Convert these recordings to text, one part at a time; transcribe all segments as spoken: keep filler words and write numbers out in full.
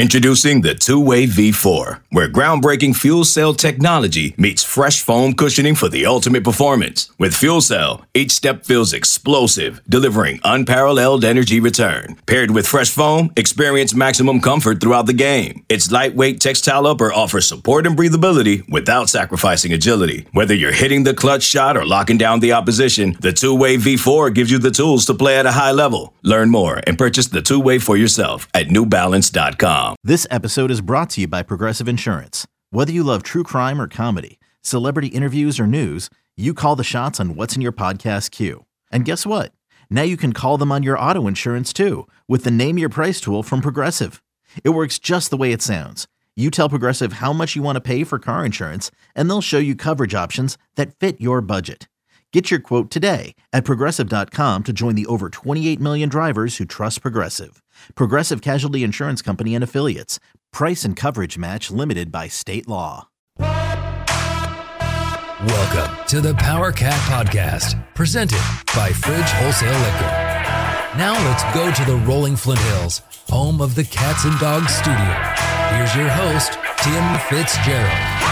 Introducing the Two-Way V four, where groundbreaking fuel cell technology meets fresh foam cushioning for the ultimate performance. With fuel cell, each step feels explosive, delivering unparalleled energy return. Paired with fresh foam, experience maximum comfort throughout the game. Its lightweight textile upper offers support and breathability without sacrificing agility. Whether you're hitting the clutch shot or locking down the opposition, the Two-Way V four gives you the tools to play at a high level. Learn more and purchase the Two-Way for yourself at new balance dot com. This episode is brought to you by Progressive Insurance. Whether you love true crime or comedy, celebrity interviews or news, you call the shots on what's in your podcast queue. And guess what? Now you can call them on your auto insurance too with the Name Your Price tool from Progressive. It works just the way it sounds. You tell Progressive how much you want to pay for car insurance, and they'll show you coverage options that fit your budget. Get your quote today at progressive dot com to join the over twenty-eight million drivers who trust Progressive. Progressive Casualty Insurance Company and Affiliates. Price and coverage match limited by state law. Welcome to the Power Cat Podcast, presented by Fridge Wholesale Liquor. Now let's go to the rolling Flint Hills, home of the Cats and Dogs Studio. Here's your host, Tim Fitzgerald.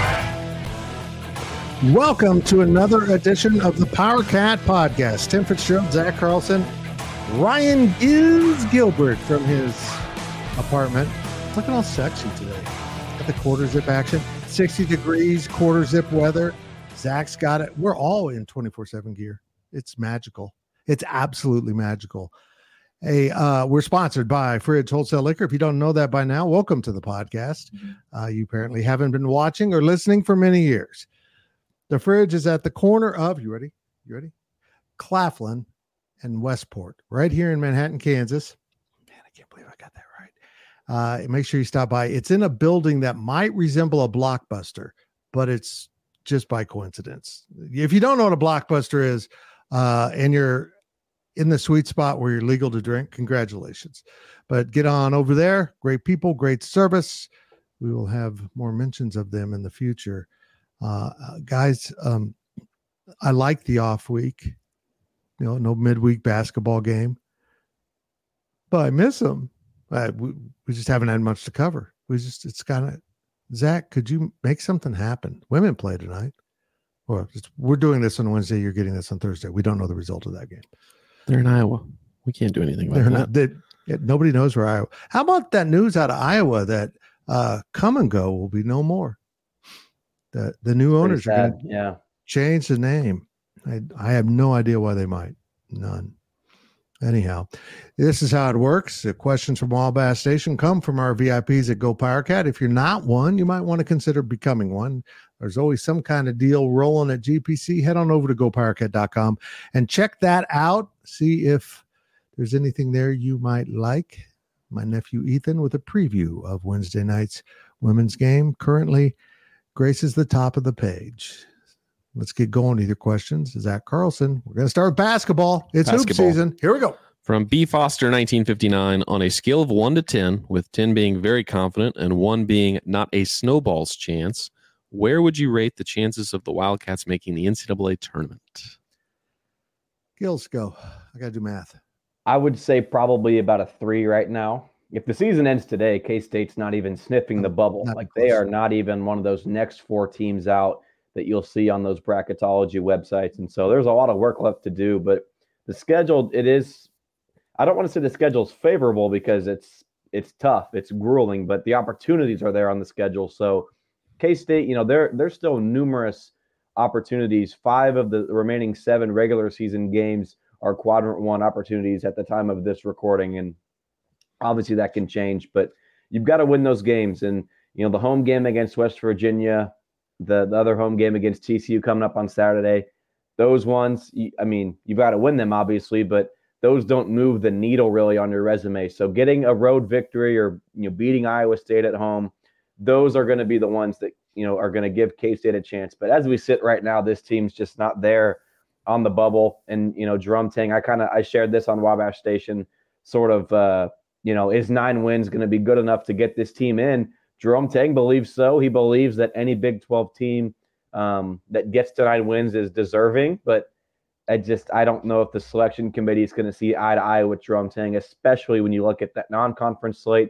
Welcome to another edition of the Power Cat Podcast. Tim Fitzgerald, Zach Carlson, Ryan Giz Gilbert from his apartment. Looking all sexy today. Got the quarter zip action. sixty degrees, quarter zip weather. Zach's got it. We're all in twenty-four seven gear. It's magical. It's absolutely magical. Hey, uh, we're sponsored by Fridge Wholesale Liquor. If you don't know that by now, welcome to the podcast. Uh, you apparently haven't been watching or listening for many years. The Fridge is at the corner of, you ready? You ready? Claflin and Westport, right here in Manhattan, Kansas. Man, I can't believe I got that right. Uh, make sure you stop by. It's in a building that might resemble a Blockbuster, but it's just by coincidence. If you don't know what a Blockbuster is, uh, and you're in the sweet spot where you're legal to drink, congratulations. But get on over there. Great people, great service. We will have more mentions of them in the future. Uh, guys, um, I like the off week, you know, no midweek basketball game, but I miss them. Uh, we, we just haven't had much to cover. We just, it's kind of, Zach, could you make something happen? Women play tonight. Or it's, we're doing this on Wednesday. You're getting this on Thursday. We don't know the result of that game. They're in Iowa. We can't do anything about They're that. Not, they, yeah, nobody knows where Iowa. How about that news out of Iowa that uh, Come and Go will be no more? The the new owners are going to yeah. change the name. I I have no idea why they might. None. Anyhow, this is how it works. The questions from Wabash Station come from our V I Ps at Go PowerCat. If you're not one, you might want to consider becoming one. There's always some kind of deal rolling at G P C. Head on over to go power cat dot com and check that out. See if there's anything there you might like. My nephew Ethan with a preview of Wednesday night's women's game. Currently graces the top of the page. Let's get going with your questions. Zach Carlson. We're going to start with basketball. It's Basketball. hoop season. Here we go. From B. Foster, nineteen fifty-nine, on a scale of one to ten, with ten being very confident and one being not a snowball's chance, where would you rate the chances of the Wildcats making the N C double A tournament? Gills, go. I got to do math. I would say probably about a three right now. If the season ends today, K-State's not even sniffing the bubble. Not like close. they are not even one of those next four teams out that you'll see on those bracketology websites. And so there's a lot of work left to do, but the schedule, it is, I don't want to say the schedule's favorable because it's, it's tough. It's grueling, but the opportunities are there on the schedule. So K-State, you know, there, there's still numerous opportunities. Five of the remaining seven regular season games are quadrant one opportunities at the time of this recording. And obviously that can change, but you've got to win those games. And, you know, the home game against West Virginia, the, the other home game against T C U coming up on Saturday, those ones, I mean, you've got to win them obviously, but those don't move the needle really on your resume. So getting a road victory or, you know, beating Iowa State at home, those are going to be the ones that, you know, are going to give K-State a chance. But as we sit right now, this team's just not there on the bubble. And, you know, Jerome Tang, I kind of, I shared this on Wabash Station, sort of, uh, you know, is nine wins going to be good enough to get this team in? Jerome Tang believes so. He believes that any Big twelve team um, that gets to nine wins is deserving. But I just, I don't know if the selection committee is going to see eye to eye with Jerome Tang, especially when you look at that non-conference slate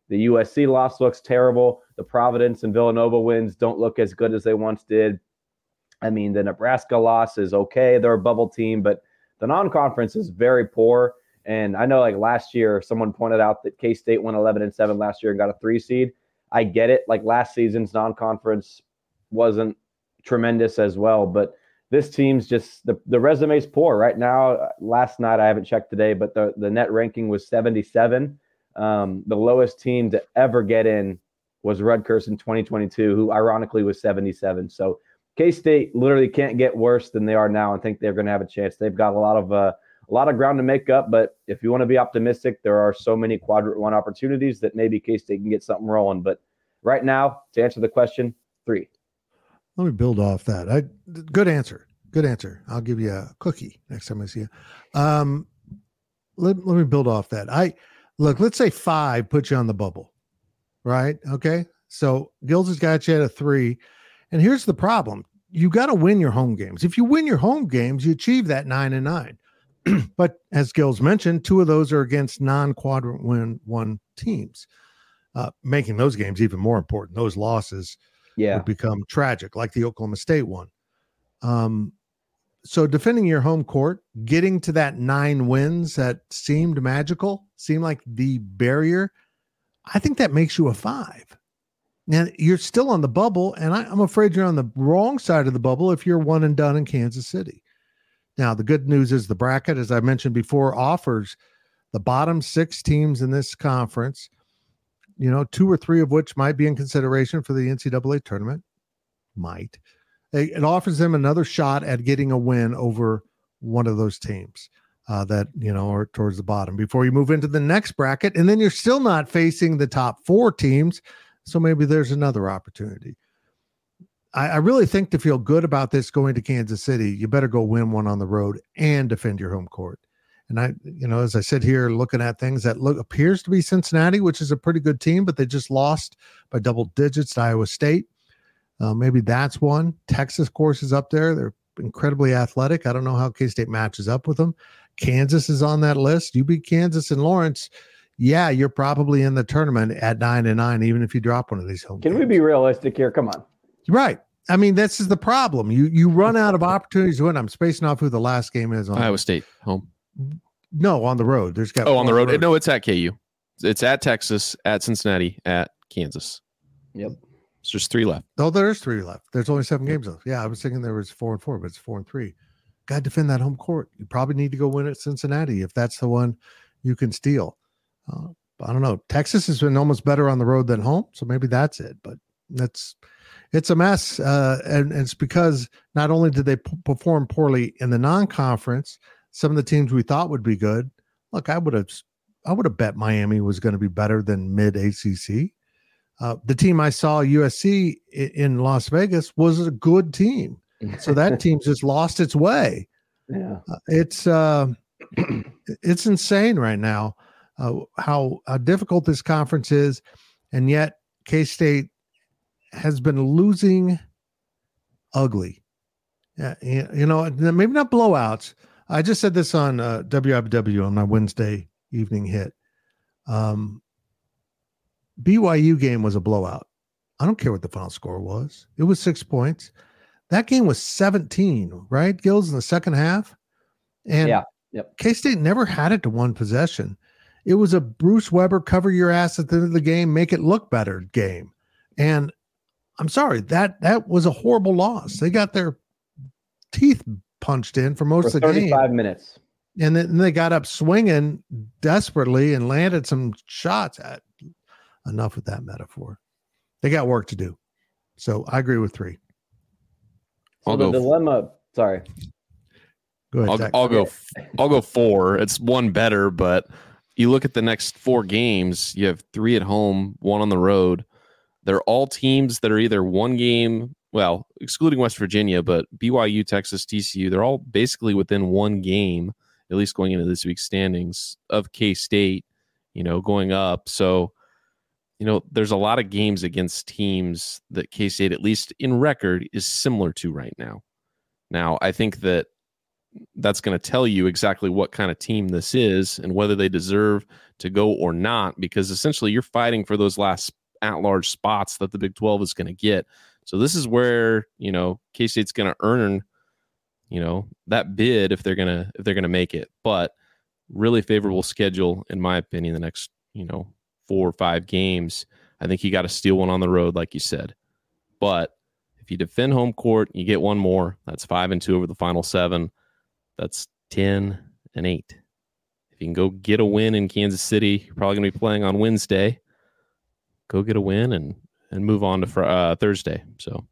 The U S C loss looks terrible. The Providence and Villanova wins don't look as good as they once did. I mean, the Nebraska loss is okay. They're a bubble team, but the non-conference is very poor. And I know like last year, someone pointed out that K-State went eleven and seven last year and got a three seed. I get it. Like last season's non-conference wasn't tremendous as well, but this team's just the, the resume's poor right now. Last night, I haven't checked today, but the, the net ranking was seventy-seven. Um, the lowest team to ever get in was Rutgers in twenty twenty-two, who ironically was seventy-seven. So K-State literally can't get worse than they are now and think they're going to have a chance. They've got a lot of uh, a lot of ground to make up, but if you want to be optimistic, there are so many quadrant one opportunities that maybe K-State can get something rolling. But right now, to answer the question, three. Let me build off that. I good answer. Good answer. I'll give you a cookie next time I see you. Um, let, let me build off that. I look, let's say five puts you on the bubble, right? Okay. So Gills has got you at a three. And here's the problem. You got to win your home games. If you win your home games, you achieve that nine and nine. But as Gills mentioned, two of those are against non-quadrant win one teams, uh, making those games even more important. Those losses yeah. would become tragic, like the Oklahoma State one. Um, so defending your home court, getting to that nine wins that seemed magical, seemed like the barrier, I think that makes you a five. And you're still on the bubble, and I, I'm afraid you're on the wrong side of the bubble if you're one and done in Kansas City. Now, the good news is the bracket, as I mentioned before, offers the bottom six teams in this conference, you know, two or three of which might be in consideration for the N C double A tournament. Might. It offers them another shot at getting a win over one of those teams uh, that, you know, are towards the bottom before you move into the next bracket. And then you're still not facing the top four teams. So maybe there's another opportunity. I, I really think to feel good about this going to Kansas City, you better go win one on the road and defend your home court. And I, you know, as I sit here looking at things that look appears to be Cincinnati, which is a pretty good team, but they just lost by double digits to Iowa State. Uh, maybe that's one. Texas, of course, is up there. They're incredibly athletic. I don't know how K-State matches up with them. Kansas is on that list. You beat Kansas and Lawrence. Yeah, you're probably in the tournament at nine and nine, even if you drop one of these home Can games. we be realistic here? Come on. Right. I mean, this is the problem. You you run out of opportunities to win. I'm spacing off who the last game is on. Iowa State home. No, on the road. There's got oh on the road. road. No, it's at K U. It's at Texas, at Cincinnati, at Kansas. Yep. It's just three left. Oh, there's three left. There's only seven games left. Yeah, I was thinking there was four and four, but it's four and three. Got to defend that home court. You probably need to go win at Cincinnati if that's the one you can steal. Uh, I don't know. Texas has been almost better on the road than home, so maybe that's it. But that's it's a mess, uh, and, and it's because not only did they p- perform poorly in the non-conference, some of the teams we thought would be good. Look, I would have, I would have bet Miami was going to be better than mid A C C. Uh, the team I saw, U S C in, in Las Vegas, was a good team. So that team just lost its way. Yeah, uh, it's uh, it's insane right now uh, how, how difficult this conference is, and yet K-State has been losing ugly. Yeah, you know, maybe not blowouts. I just said this on uh, W W W on my Wednesday evening hit. Um, B Y U game was a blowout. I don't care what the final score was. It was six points. That game was seventeen, right, Gills, in the second half? And yeah. Yep. K-State never had it to one possession. It was a Bruce Weber cover your ass at the end of the game, make it look better game. And I'm sorry, that that was a horrible loss. They got their teeth punched in for most For of the game. thirty-five minutes. And then they got up swinging desperately and landed some shots. At enough with that metaphor. They got work to do. So I agree with three. So I'll the go. dilemma. Sorry. Go ahead, I'll, Zach. I'll go. I'll go four. It's one better, but you look at the next four games. You have three at home, one on the road. They're all teams that are either one game. Well, excluding West Virginia, but B Y U, Texas, T C U. They're all basically within one game, at least going into this week's standings, of K-State. You know, going up. So, you know, there's a lot of games against teams that K-State, at least in record, is similar to right now. Now, I think that that's going to tell you exactly what kind of team this is and whether they deserve to go or not, because essentially you're fighting for those last at-large spots that the Big twelve is going to get. So this is where, you know, K-State's going to earn, you know, that bid if they're going to if they're going to make it. But really favorable schedule, in my opinion, the next, you know, four or five games. I think you got to steal one on the road, like you said. But if you defend home court, you get one more. That's five and two over the final seven. That's ten and eight. If you can go get a win in Kansas City, you're probably going to be playing on Wednesday. Go get a win and and move on to fr- uh, Thursday. So,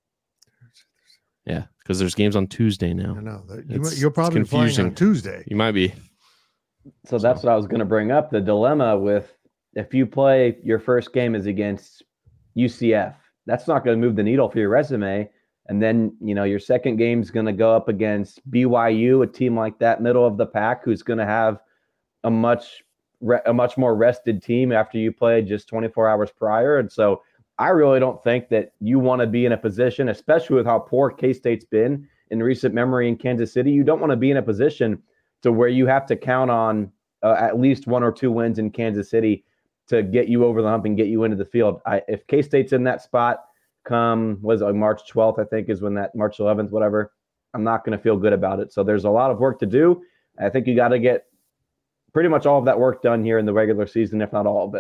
yeah, because there's games on Tuesday now. I know. You, you'll probably be playing on Tuesday. You might be. So that's so. what I was going to bring up. The dilemma with if you play your first game is against U C F, that's not going to move the needle for your resume. And then, you know, your second game is going to go up against B Y U, a team like that, middle of the pack, who's going to have a much a much more rested team after you played just twenty-four hours prior. And so I really don't think that you want to be in a position, especially with how poor K-State's been in recent memory in Kansas City. You don't want to be in a position to where you have to count on uh, at least one or two wins in Kansas City to get you over the hump and get you into the field. I, if K-State's in that spot come, was it like March twelfth, I think is when that March eleventh, whatever, I'm not going to feel good about it. So there's a lot of work to do. I think you got to get pretty much all of that work done here in the regular season, if not all of it.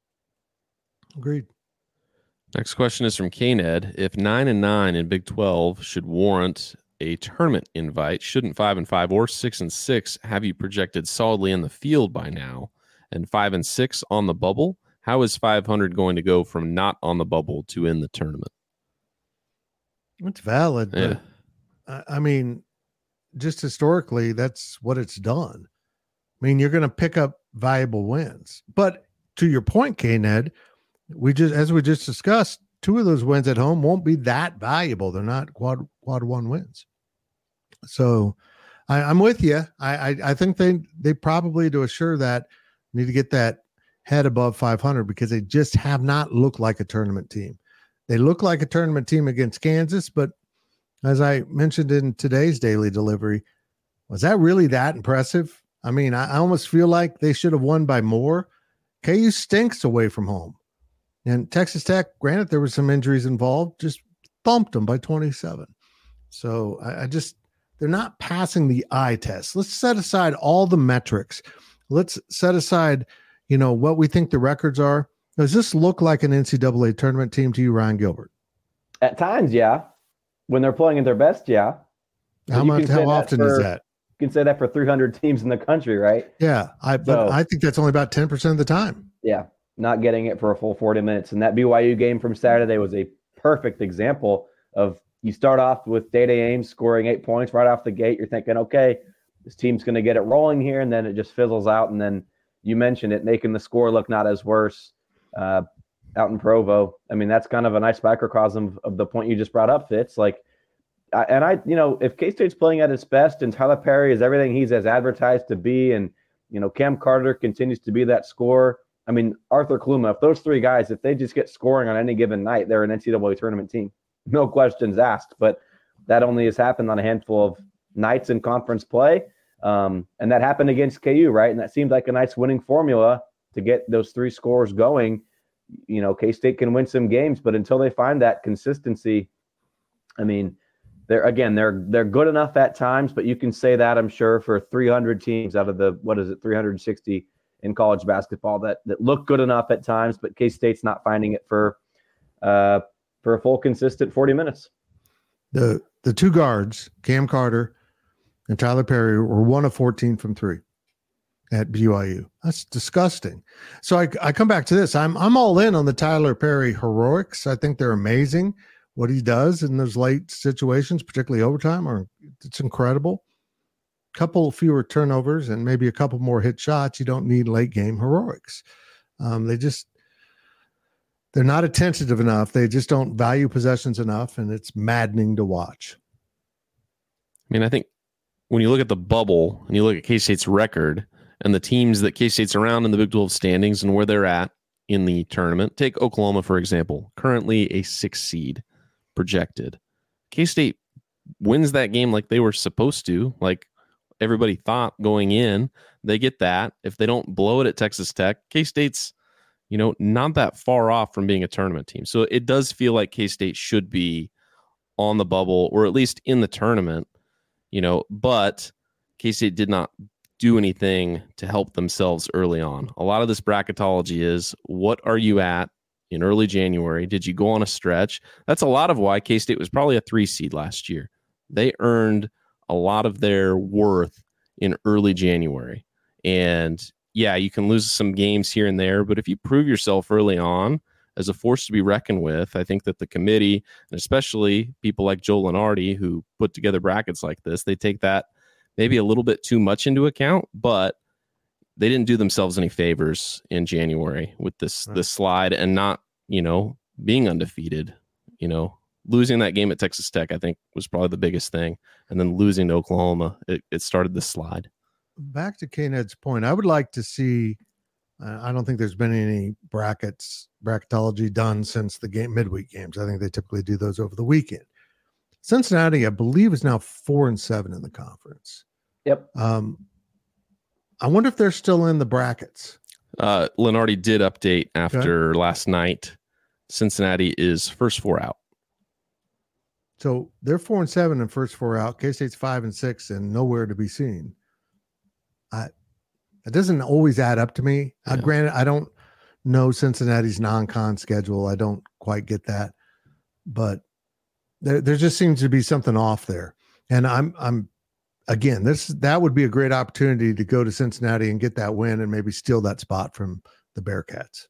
Agreed. Next question is from K-Ned. If nine and nine in Big twelve should warrant a tournament invite, shouldn't five and five or six and six have you projected solidly in the field by now, and five and six on the bubble? How is five hundred going to go from not on the bubble to in the tournament? It's valid. Yeah. But, I mean, just historically, that's what it's done. I mean, you're going to pick up valuable wins. But to your point, K-Ned, we just, as we just discussed, two of those wins at home won't be that valuable. They're not quad quad one wins. So I, I'm with you. I, I I think they they probably, to assure that, need to get that head above five hundred because they just have not looked like a tournament team. They look like a tournament team against Kansas, but as I mentioned in today's daily delivery, was that really that impressive? I mean, I, I almost feel like they should have won by more. K U stinks away from home. And Texas Tech, granted, there were some injuries involved, just thumped them by twenty-seven. So I, I just, they're not passing the eye test. Let's set aside all the metrics. Let's set aside, you know, what we think the records are. Does this look like an N C double A tournament team to you, Ryan Gilbert? At times, yeah. When they're playing at their best, yeah. How much? How often for, is that? You can say that for three hundred teams in the country, right? Yeah, I but So- I think that's only about ten percent of the time. Yeah, not getting it for a full forty minutes. And that B Y U game from Saturday was a perfect example of you start off with Day Day Ames scoring eight points right off the gate. You're thinking, okay, this team's going to get it rolling here, and then it just fizzles out. And then you mentioned it, making the score look not as worse uh, out in Provo. I mean, that's kind of a nice microcosm of, of the point you just brought up, Fitz. Like, I, and I, you know, if K-State's playing at its best and Tyler Perry is everything he's as advertised to be, and, you know, Cam Carter continues to be that scorer. I mean, Arthur Kluma, if those three guys, if they just get scoring on any given night, they're an N C double A tournament team. No questions asked. But that only has happened on a handful of nights in conference play. Um, and that happened against K U, right? And that seemed like a nice winning formula to get those three scores going. You know, K-State can win some games, but until they find that consistency, I mean, they're again, they're they're good enough at times, but you can say that, I'm sure, for three hundred teams out of the, what is it, three hundred sixty in college basketball that that look good enough at times, but K-State's not finding it for uh, for a full consistent forty minutes. The the two guards, Cam Carter and Tyler Perry, were one of fourteen from three at B Y U. That's disgusting. So I, I come back to this. I'm I'm all in on the Tyler Perry heroics. I think they're amazing. What he does in those late situations, particularly overtime, are it's incredible. Couple fewer turnovers and maybe a couple more hit shots. You don't need late game heroics. Um, they just they're not attentive enough. They just don't value possessions enough, and it's maddening to watch. I mean, I think when you look at the bubble and you look at K-State's record and the teams that K-State's around in the Big twelve standings and where they're at in the tournament, take Oklahoma, for example, currently a six seed projected. K-State wins that game like they were supposed to, like everybody thought going in. They get that. If they don't blow it at Texas Tech, K-State's, you know, not that far off from being a tournament team. So it does feel like K-State should be on the bubble, or at least in the tournament, you know, but K-State did not do anything to help themselves early on. A lot of this bracketology is, what are you at in early January? Did you go on a stretch? That's a lot of why K-State was probably a three seed last year. They earned a lot of their worth in early January. And yeah, you can lose some games here and there, but if you prove yourself early on as a force to be reckoned with, I think that the committee, and especially people like Joe Lunardi, who put together brackets like this, they take that maybe a little bit too much into account, but they didn't do themselves any favors in January with this, right. this slide and not, you know, being undefeated, you know, losing that game at Texas Tech, I think was probably the biggest thing. And then losing to Oklahoma, it, it started the slide. Back to K-Ned's point, I would like to see, uh, I don't think there's been any brackets, bracketology done since the game midweek games. I think they typically do those over the weekend. Cincinnati, I believe, is now four and seven in the conference. Yep. Um, I wonder if they're still in the brackets. Uh, Lenardi did update after okay. last night. Cincinnati is first four out. So they're four and seven and first four out. K-State's five and six and nowhere to be seen. I, it doesn't always add up to me. Yeah. Uh, granted, I don't know Cincinnati's non-con schedule. I don't quite get that, but there, there just seems to be something off there. And I'm, I'm, again, this, that would be a great opportunity to go to Cincinnati and get that win and maybe steal that spot from the Bearcats.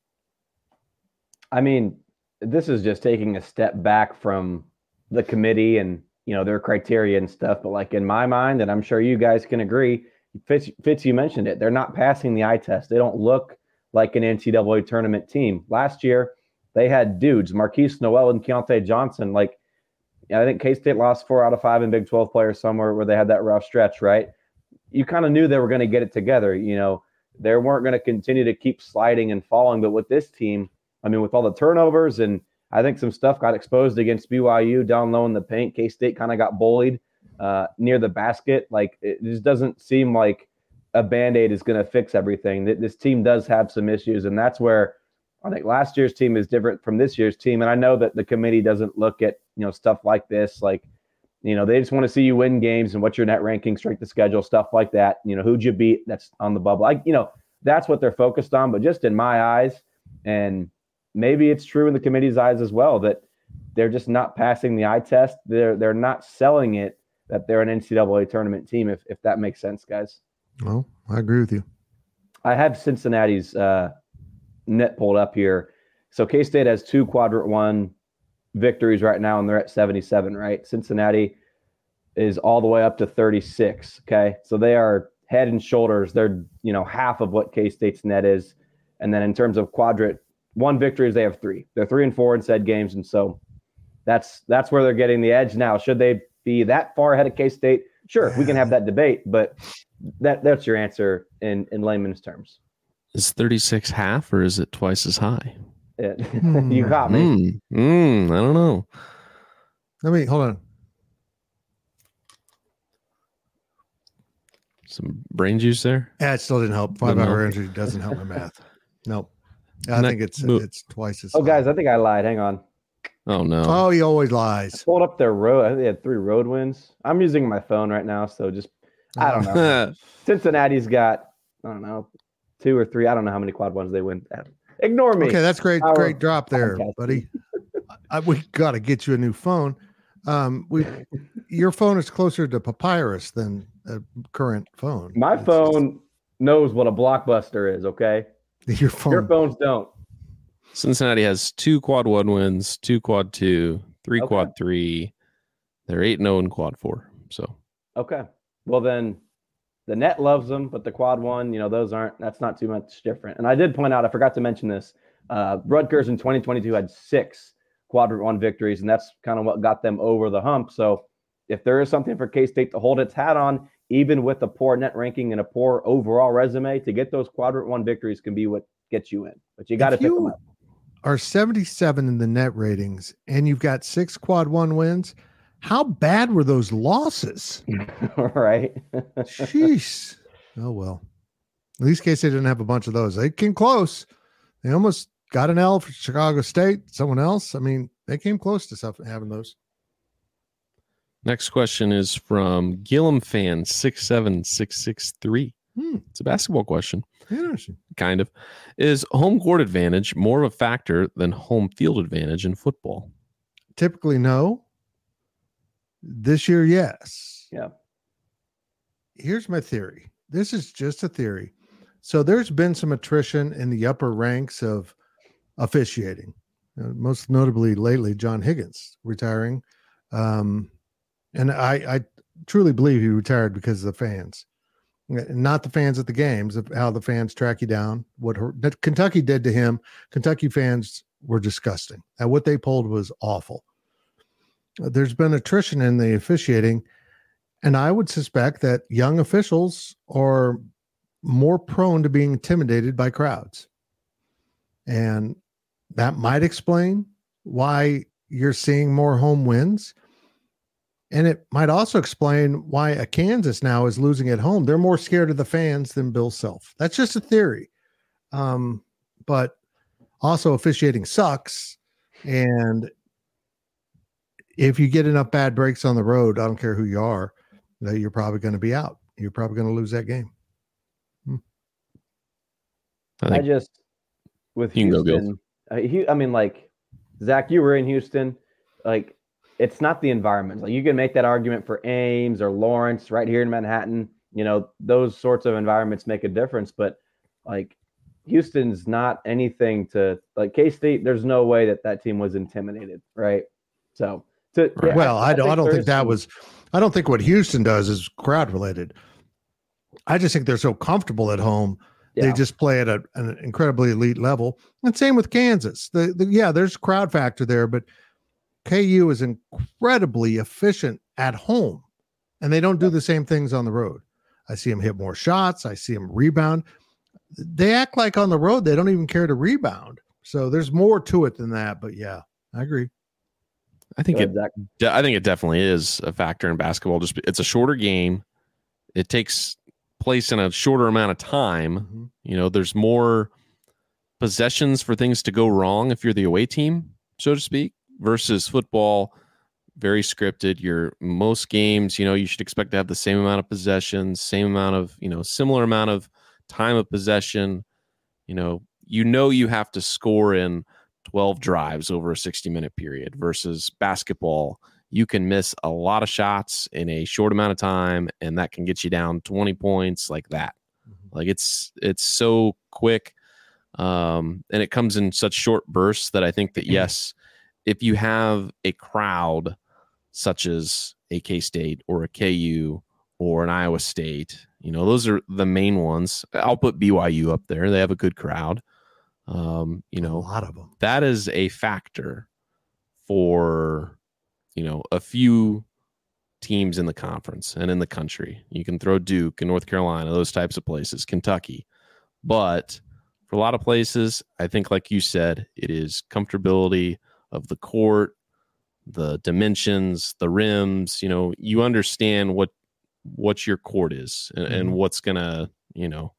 I mean, this is just taking a step back from the committee and, you know, their criteria and stuff. But like in my mind, and I'm sure you guys can agree, Fitz, Fitz, you mentioned it. They're not passing the eye test. They don't look like an N C double A tournament team. Last year, they had dudes, Marquise Noel and Keontae Johnson. Like, I think K-State lost four out of five in Big twelve players somewhere where they had that rough stretch, right? You kind of knew they were going to get it together. You know, they weren't going to continue to keep sliding and falling. But with this team, I mean, with all the turnovers, and I think some stuff got exposed against B Y U down low in the paint. K-State kind of got bullied uh, near the basket. Like, it just doesn't seem like a Band-Aid is going to fix everything. This team does have some issues, and that's where I think last year's team is different from this year's team. And I know that the committee doesn't look at, you know, stuff like this. Like, you know, they just want to see you win games and what's your net ranking, strength of schedule, stuff like that. You know, who'd you beat that's on the bubble? I, you know, that's what they're focused on. But just in my eyes, and maybe it's true in the committee's eyes as well, that they're just not passing the eye test. They're they're not selling it that they're an N C double A tournament team, if if that makes sense, guys. Well, I agree with you. I have Cincinnati's uh, net pulled up here. So K-State has two quadrant one victories right now, and they're at seventy-seven, right? Cincinnati is all the way up to thirty-six, okay? So they are head and shoulders. They're, you know, half of what K-State's net is. And then in terms of quadrant one victories, they have three. They're three and four in said games, and so that's that's where they're getting the edge now. Should they be that far ahead of K-State? Sure, we can have that debate, but that that's your answer in, in layman's terms. Is thirty-six half, or is it twice as high? It, you got me. Mm, mm, I don't know. Let me, hold on. Some brain juice there? Yeah, it still didn't help. Five-hour energy doesn't help my math. Nope. I think it's move. it's twice as Oh, high. Guys, I think I lied. Hang on. Oh, no. Oh, he always lies. I pulled up their road. I think they had three road wins. I'm using my phone right now, so just, I don't know. Cincinnati's got, I don't know, two or three. I don't know how many quad ones they win. Ignore me. Okay, that's great. Our great drop there, podcast. buddy. I, we got to get you a new phone. Um, we, your phone is closer to Papyrus than a current phone. My It's phone knows what a Blockbuster is, okay? just- your phone. Your phones don't. Cincinnati has two quad one wins, two quad two, three Okay. quad three. They're eight and oh in quad four. So, Okay. Well, then the net loves them, but the quad one, you know, those aren't, that's not too much different. And I did point out, I forgot to mention this, uh, Rutgers in twenty twenty-two had six quadrant one victories, and that's kind of what got them over the hump. So if there is something for K-State to hold its hat on, even with a poor net ranking and a poor overall resume, to get those quadrant one victories can be what gets you in. But you got to If pick you them up. are seventy-seven in the net ratings and you've got six quad one wins, How bad were those losses? Right. Jeez. Oh, well. At least in case they didn't have a bunch of those. They came close. They almost got an L for Chicago State. Someone else. I mean, they came close to stuff, having those. Next question is from Gillum fan six seven six six three. Hmm. It's a basketball question. Interesting. Kind of. Is home court advantage more of a factor than home field advantage in football? Typically, no. This year, yes. Yeah. Here's my theory. This is just a theory. So there's been some attrition in the upper ranks of officiating, uh, most notably lately, John Higgins retiring. Um, and I, I truly believe he retired because of the fans. Not the fans at the games, of how the fans track you down. What her, that Kentucky did to him, Kentucky fans were disgusting. And what they pulled was awful. There's been attrition in the officiating, and I would suspect that young officials are more prone to being intimidated by crowds. And that might explain why you're seeing more home wins. And it might also explain why a Kansas now is losing at home. They're more scared of the fans than Bill Self. That's just a theory. Um, but also officiating sucks. And if you get enough bad breaks on the road, I don't care who you are, that you're probably going to be out. You're probably going to lose that game. Hmm. I, I just, with Houston, uh, he, I mean, like, Zach, you were in Houston. Like, it's not the environment. Like, you can make that argument for Ames or Lawrence right here in Manhattan. You know, those sorts of environments make a difference. But, like, Houston's not anything to, like, K-State, there's no way that that team was intimidated, right? So, to, yeah, well, I, I don't, I don't think that some, was, I don't think what Houston does is crowd related. I just think they're so comfortable at home. Yeah. They just play at a, an incredibly elite level. And same with Kansas. The, the yeah, there's crowd factor there, but K U is incredibly efficient at home, and they don't do the same things on the road. I see them hit more shots. I see them rebound. They act like on the road they don't even care to rebound. So there's more to it than that. But yeah, I agree. I think it. De- I think it definitely is a factor in basketball. Just it's a shorter game. It takes place in a shorter amount of time. Mm-hmm. You know, there's more possessions for things to go wrong if you're the away team, so to speak. Versus football, very scripted. Your most games, you know, you should expect to have the same amount of possessions, same amount of, you know, similar amount of time of possession. You know, you know you have to score in twelve drives over a sixty minute period. Versus basketball, you can miss a lot of shots in a short amount of time, and that can get you down twenty points like that. Mm-hmm. Like it's it's so quick, um, and it comes in such short bursts that I think that yes. If you have a crowd such as a K-State or a K U or an Iowa State, you know, those are the main ones. I'll put B Y U up there. They have a good crowd. Um, you know, a lot of them. That is a factor for, you know, a few teams in the conference and in the country. You can throw Duke and North Carolina, those types of places, Kentucky. But for a lot of places, I think, like you said, it is comfortability of the court, the dimensions, the rims. You know, you understand what what your court is and, mm-hmm. and what's gonna, you know,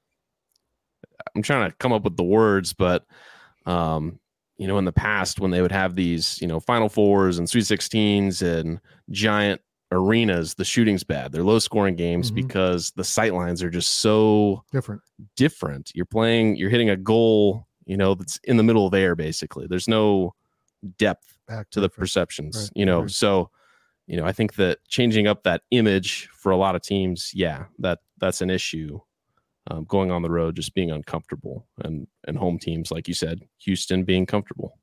I'm trying to come up with the words, but um, you know, in the past when they would have these, you know, Final Fours and Sweet sixteens and giant arenas, the shooting's bad. They're low scoring games mm-hmm. because the sight lines are just so different. Different. You're playing, you're hitting a goal, you know, that's in the middle of the air, basically. There's no depth Back to the different. perceptions, right. you know. Right. So, you know, I think that changing up that image for a lot of teams, yeah, that that's an issue. Um, going on the road, just being uncomfortable, and and home teams, like you said, Houston being comfortable.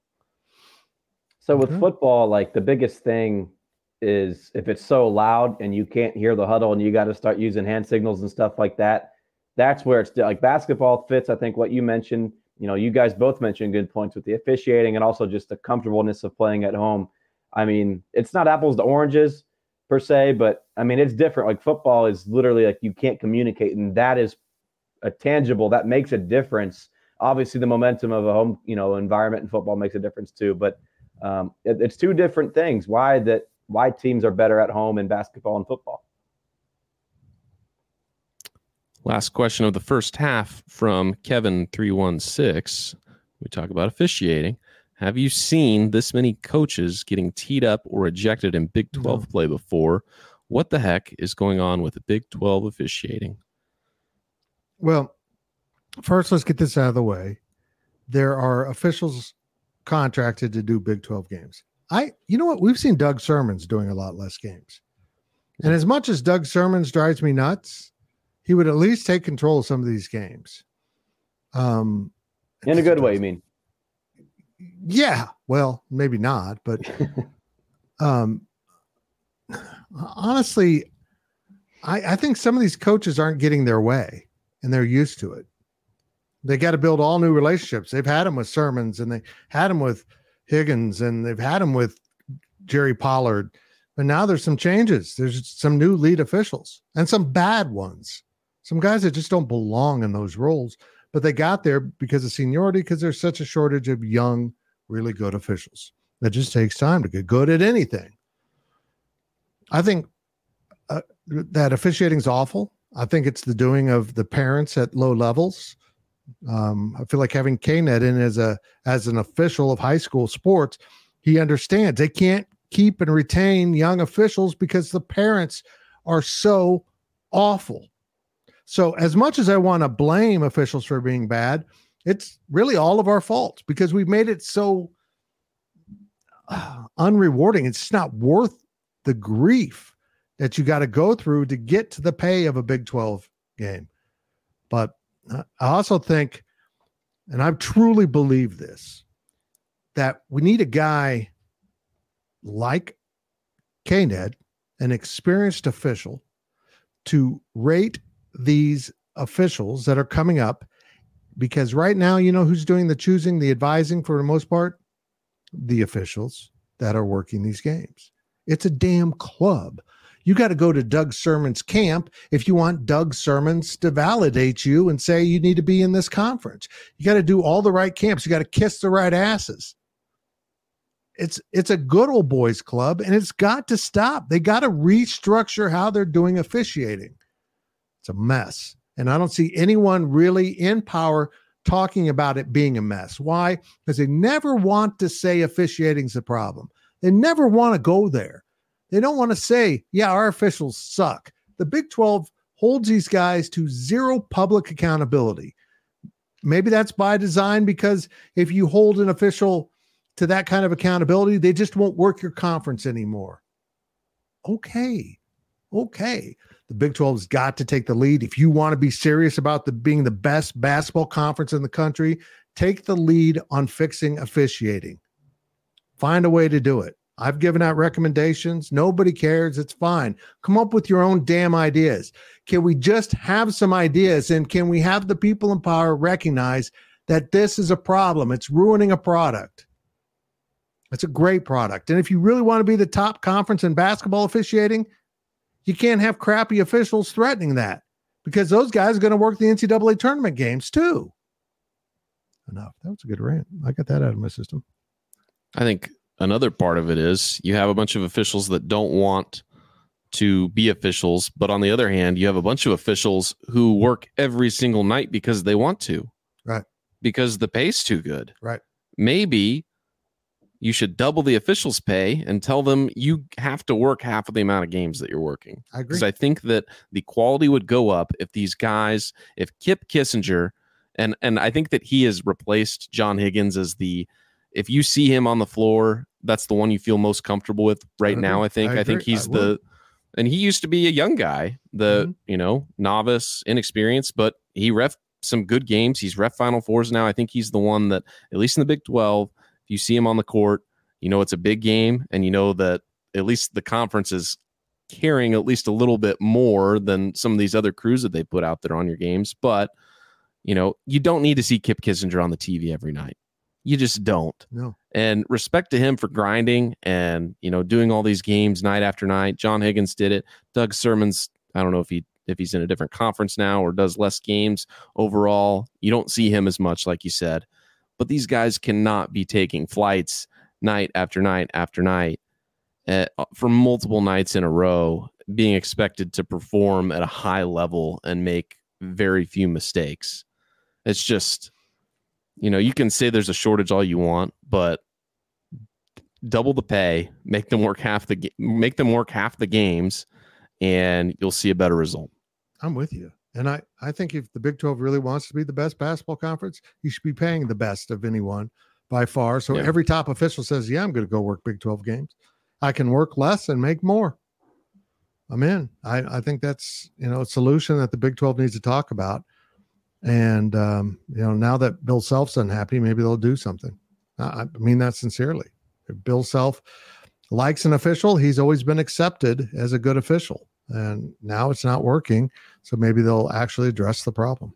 So with okay. football, like the biggest thing is if it's so loud and you can't hear the huddle and you got to start using hand signals and stuff like that, that's where it's like basketball fits. I think what you mentioned, you know, you guys both mentioned good points with the officiating and also just the comfortableness of playing at home. I mean, it's not apples to oranges per se, but I mean, it's different. Like football is literally like you can't communicate, and that is a tangible that makes a difference. Obviously, the momentum of a home, you know, environment in football makes a difference too. But um, it, it's two different things. Why that why teams are better at home in basketball and football. Last question of the first half from Kevin three one six. We talk about officiating. Have you seen this many coaches getting teed up or ejected in Big twelve no. play before? What the heck is going on with the Big twelve officiating? Well, first, let's get this out of the way. There are officials contracted to do Big twelve games. I, you know what? We've seen Doug Sermons doing a lot less games. And as much as Doug Sermons drives me nuts, he would at least take control of some of these games. Um, In a good way, you mean? Yeah. Well, maybe not, but um, honestly, I, I think some of these coaches aren't getting their way, and they're used to it. They got to build all new relationships. They've had them with Sermons, and they had them with Higgins, and they've had them with Jerry Pollard. But now there's some changes. There's some new lead officials and some bad ones. Some guys that just don't belong in those roles, but they got there because of seniority, because there's such a shortage of young, really good officials. It just takes time to get good at anything. I think uh, that officiating is awful. I think it's the doing of the parents at low levels. Um, I feel like having K-Net in as a as an official of high school sports, he understands they can't keep and retain young officials because the parents are so awful. So as much as I want to blame officials for being bad, it's really all of our fault because we've made it so uh, unrewarding. It's just not worth the grief that you got to go through to get to the pay of a Big twelve game. But I also think, and I truly believe this, that we need a guy like K-Net, an experienced official, to rate these officials that are coming up, because right now, you know who's doing the choosing, the advising for the most part? The officials that are working these games. It's a damn club. You got to go to Doug Sermons' camp if you want Doug Sermons to validate you and say you need to be in this conference. You got to do all the right camps. You got to kiss the right asses. It's it's a good old boys club, and it's got to stop. They got to restructure how they're doing officiating. It's a mess. And I don't see anyone really in power talking about it being a mess. Why? Because they never want to say officiating's a problem. They never want to go there. They don't want to say, yeah, our officials suck. The Big twelve holds these guys to zero public accountability. Maybe that's by design, because if you hold an official to that kind of accountability, they just won't work your conference anymore. Okay. Okay. The Big twelve's got to take the lead. If you want to be serious about the being the best basketball conference in the country, take the lead on fixing officiating. Find a way to do it. I've given out recommendations. Nobody cares. It's fine. Come up with your own damn ideas. Can we just have some ideas, and can we have the people in power recognize that this is a problem? It's ruining a product. It's a great product. And if you really want to be the top conference in basketball officiating, you can't have crappy officials threatening that, because those guys are going to work the N C double A tournament games too. Enough. That was a good rant. I got that out of my system. I think another part of it is you have a bunch of officials that don't want to be officials, but on the other hand, you have a bunch of officials who work every single night because they want to. Right. Because the pay's too good. Right. Maybe you should double the officials' pay and tell them you have to work half of the amount of games that you're working. I agree. Because I think that the quality would go up if these guys, if Kip Kissinger, and and I think that he has replaced John Higgins as the, if you see him on the floor, that's the one you feel most comfortable with right I now. I think. I, I think he's I the, and he used to be a young guy, the mm-hmm. you know novice, inexperienced, but he ref some good games. He's ref Final Fours now. I think he's the one that, at least in the Big twelve, you see him on the court, you know it's a big game, and you know that at least the conference is carrying at least a little bit more than some of these other crews that they put out there on your games. But, you know, you don't need to see Kip Kissinger on the T V every night. You just don't. No. And respect to him for grinding and, you know, doing all these games night after night. John Higgins did it. Doug Sermons, I don't know if he if he's in a different conference now or does less games overall. You don't see him as much, like you said. But these guys cannot be taking flights night after night after night uh, for multiple nights in a row, being expected to perform at a high level and make very few mistakes. It's just, you know, you can say there's a shortage all you want, but double the pay, make them work half the make them work half the games, and you'll see a better result. I'm with you. And I, I think if the Big twelve really wants to be the best basketball conference, you should be paying the best of anyone by far. So yeah. Every top official says, yeah, I'm going to go work Big twelve games. I can work less and make more. I'm in. I, I think that's, you know, a solution that the Big twelve needs to talk about. And, um, you know, now that Bill Self's unhappy, maybe they'll do something. I, I mean that sincerely. If Bill Self likes an official, he's always been accepted as a good official. And now it's not working. So maybe they'll actually address the problem.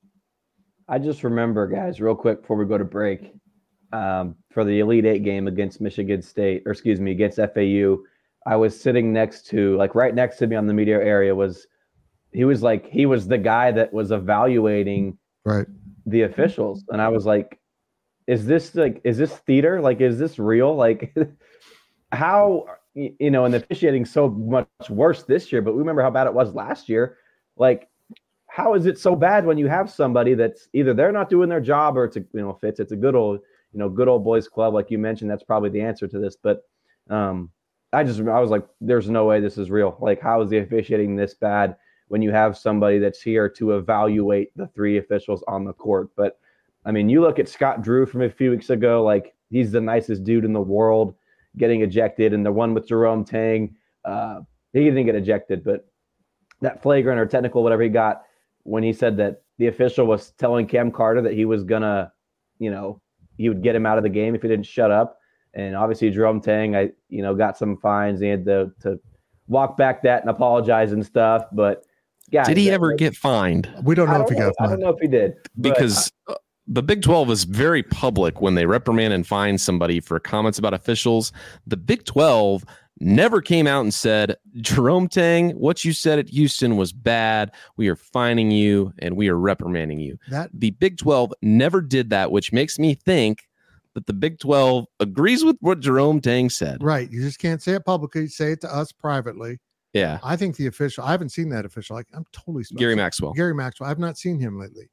I just remember, guys, real quick before we go to break, um, for the Elite Eight game against Michigan State, or excuse me, against F A U, I was sitting next to, like right next to me on the media area was, he was like, he was the guy that was evaluating right. the officials. And I was like, is this like, is this theater? Like, is this real? Like how, you know, and the officiating so much worse this year, but we remember how bad it was last year. Like, how is it so bad when you have somebody that's either they're not doing their job or it's a, you know, Fitz, it's a good old, you know, good old boys club. Like you mentioned, that's probably the answer to this, but um, I just, I was like, there's no way this is real. Like, how is the officiating this bad when you have somebody that's here to evaluate the three officials on the court? But I mean, you look at Scott Drew from a few weeks ago, like he's the nicest dude in the world getting ejected. And the one with Jerome Tang, uh, he didn't get ejected, but that flagrant or technical, whatever he got, when he said that the official was telling Cam Carter that he was gonna, you know, he would get him out of the game if he didn't shut up. And obviously Jerome Tang, I, you know, got some fines. He had to, to walk back that and apologize and stuff. But guys, did he that, ever like, get fined? We don't know I if don't he know, got fined. I don't know if he did. Because but, the Big twelve is very public when they reprimand and fine somebody for comments about officials. The Big twelve never came out and said, Jerome Tang, what you said at Houston was bad. We are fining you and we are reprimanding you. That the Big twelve never did that, which makes me think that the Big twelve agrees with what Jerome Tang said. Right. You just can't say it publicly. Say it to us privately. Yeah. I think the official, I haven't seen that official. Like, I'm totally Gary Maxwell. Gary Maxwell. I've not seen him lately.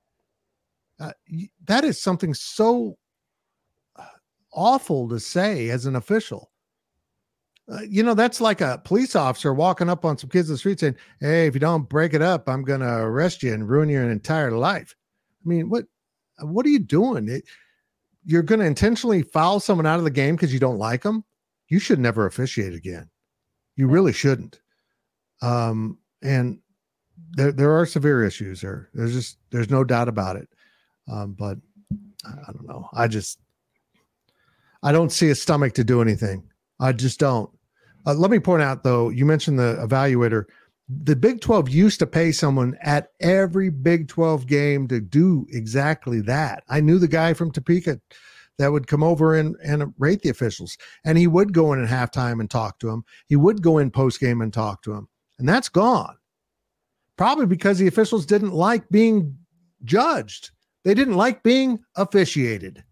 Uh, that is something so awful to say as an official. Uh, you know, that's like a police officer walking up on some kids in the street saying, hey, if you don't break it up, I'm going to arrest you and ruin your entire life. I mean, what, what are you doing? It, you're going to intentionally foul someone out of the game because you don't like them. You should never officiate again. You really shouldn't. Um, and there, there are severe issues there. There's just, there's no doubt about it. Um, but I don't know. I just, I don't see a stomach to do anything. I just don't. Uh, let me point out though, you mentioned the evaluator. The Big twelve used to pay someone at every Big twelve game to do exactly that. I knew the guy from Topeka that would come over and, and rate the officials, and he would go in at halftime and talk to him. He would go in post game and talk to him, and that's gone. Probably because the officials didn't like being judged. They didn't like being officiated.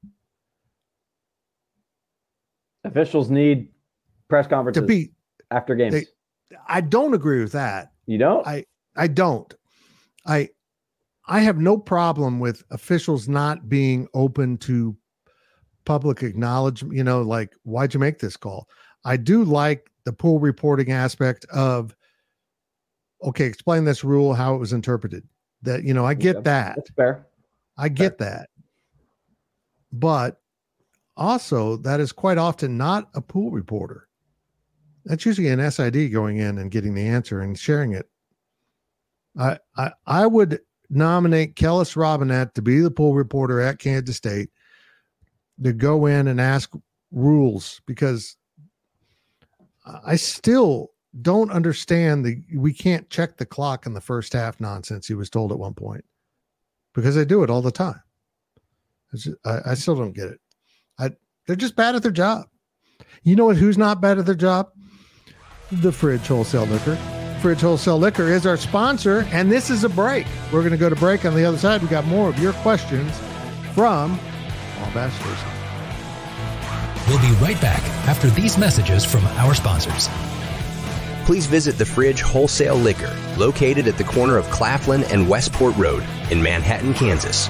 Officials need press conferences to be after games. They, I don't agree with that. You don't? I, I don't. I I have no problem with officials not being open to public acknowledgement. You know, like, why'd you make this call? I do like the pool reporting aspect of, okay, explain this rule, how it was interpreted. That, you know, I get yeah, that. That's fair. I get that. But also, that is quite often not a pool reporter. That's usually an S I D going in and getting the answer and sharing it. I I, I would nominate Kellis Robinette to be the pool reporter at Kansas State to go in and ask rules, because I still don't understand the we can't check the clock in the first half nonsense he was told at one point, because they do it all the time. Just, I, I still don't get it. I, they're just bad at their job. You know what? Who's not bad at their job? The Fridge Wholesale Liquor. Fridge Wholesale Liquor is our sponsor, and this is a break. We're going to go to break. On the other side, we got more of your questions from Wabash Station. We'll be be right back after these messages from our sponsors. Please visit the Fridge Wholesale Liquor, located at the corner of Claflin and Westport Road in Manhattan, Kansas.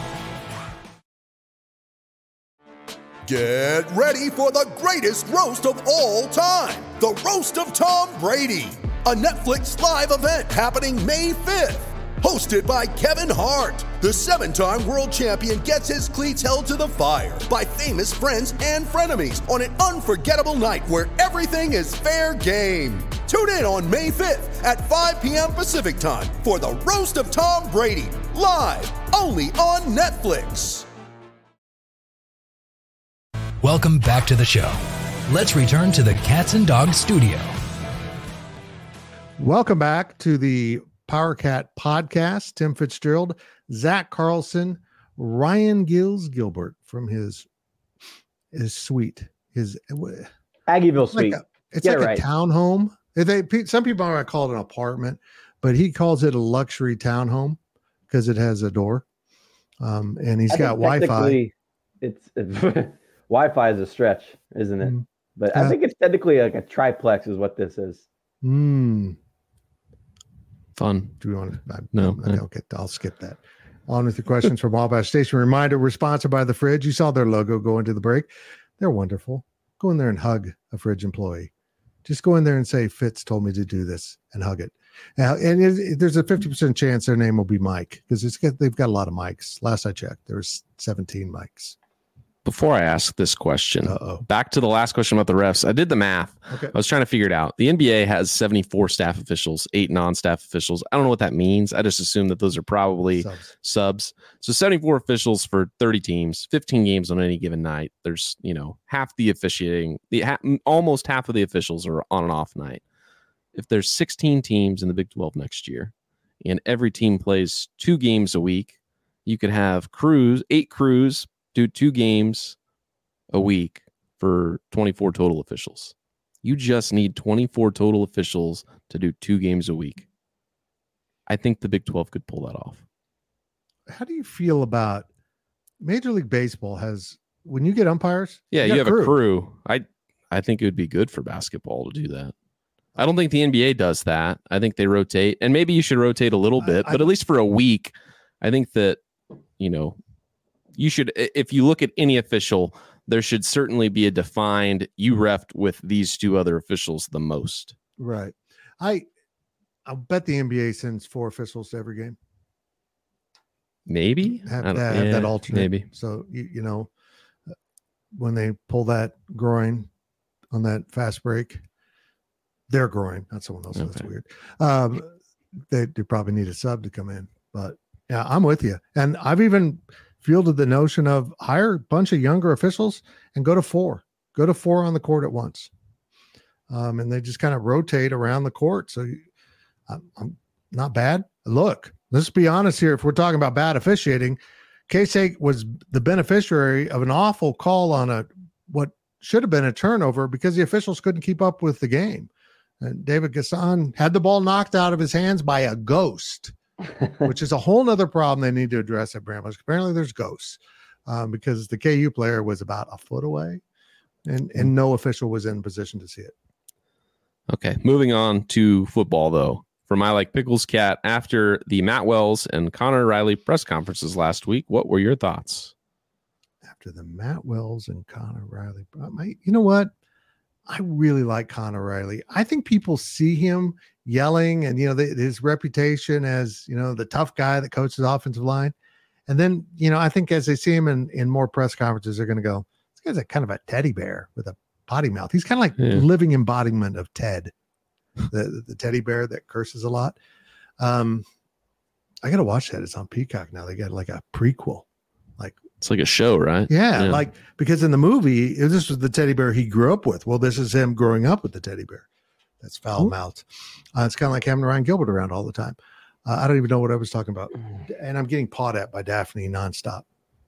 Get ready for the greatest roast of all time, the Roast of Tom Brady, a Netflix live event happening May fifth. Hosted by Kevin Hart, the seven-time world champion gets his cleats held to the fire by famous friends and frenemies on an unforgettable night where everything is fair game. Tune in on May fifth at five p.m. Pacific time for the Roast of Tom Brady, live only on Netflix. Welcome back to the show. Let's return to the Cats and Dogs studio. Welcome back to the Power Cat podcast. Tim Fitzgerald, Zach Carlson, Ryan Gills Gilbert from his his suite, his Aggieville suite. Like a, it's Get like it right. a townhome. They some people might call it an apartment, but he calls it a luxury townhome because it has a door, um, and he's I got think Wi-Fi. technically It's, it's Wi-Fi is a stretch, isn't it? Mm. But Uh, I think it's technically like a triplex is what this is. Mm. Fun. Do we want to? I, No, I don't get. I'll skip that. On with the questions from Wabash Station. Reminder: we're sponsored by the Fridge. You saw their logo go into the break. They're wonderful. Go in there and hug a Fridge employee. Just go in there and say, "Fitz told me to do this," and hug it. Now, and it, it, there's a fifty percent chance their name will be Mike because it's got, they've got a lot of mics. Last I checked, there's seventeen mics. Before I ask this question, Uh-oh. back to the last question about the refs. I did the math. Okay. I was trying to figure it out. The N B A has seventy-four staff officials, eight non-staff officials. I don't know what that means. I just assume that those are probably Subs. subs. So seventy-four officials for thirty teams, fifteen games on any given night. There's, you know, half the officiating, the ha- almost half of the officials are on an off night. If there's sixteen teams in the Big twelve next year and every team plays two games a week, you could have crews, eight crews, do two games a week for twenty-four total officials. You just need twenty-four total officials to do two games a week. I think the Big twelve could pull that off. How do you feel about Major League Baseball? Has when you get umpires? Yeah, you, got have a crew. I I think it would be good for basketball to do that. I don't think the N B A does that. I think they rotate, and maybe you should rotate a little bit, I, but at least for a week, I think that, you know, you should, if you look at any official, there should certainly be a defined, you refed with these two other officials the most. Right. I I bet the N B A sends four officials to every game. Maybe Have, I don't- that, have yeah, that alternate. Maybe. So you, you know, when they pull that groin on that fast break, their groin, not someone else. That's Okay. weird. Um, they, they probably need a sub to come in, but yeah, I'm with you. And I've even fielded the notion of hire a bunch of younger officials and go to four, go to four on the court at once. Um, and they just kind of rotate around the court. So you, I'm, I'm not bad. Look, let's be honest here. If we're talking about bad officiating, K-State was the beneficiary of an awful call on a, what should have been a turnover because the officials couldn't keep up with the game. And David Gasson had the ball knocked out of his hands by a ghost, which is a whole nother problem they need to address at Bramlage. Apparently there's ghosts um, because the K U player was about a foot away and, and no official was in position to see it. Okay, moving on to football, though. From I Like Pickles Cat, after the Matt Wells and Connor Riley press conferences last week, what were your thoughts? After the Matt Wells and Connor Riley, I, you know what? I really like Connor Riley. I think people see him yelling and, you know, the, his reputation as, you know, the tough guy that coaches offensive line. And then, you know, I think as they see him in, in more press conferences, they're going to go, this guy's a kind of a teddy bear with a potty mouth. He's kind of like Yeah. living embodiment of Ted, the, the teddy bear that curses a lot. Um, I got to watch that. It's on Peacock now. They got like a prequel. Like, It's like a show, right? yeah, Yeah. like because in the movie, this was the teddy bear he grew up with. Well, this is him growing up with the teddy bear. That's foul mouthed. Uh, it's kind of like having Ryan Gilbert around all the time. Uh, I don't even know what I was talking about. And I'm getting pawed at by Daphne nonstop.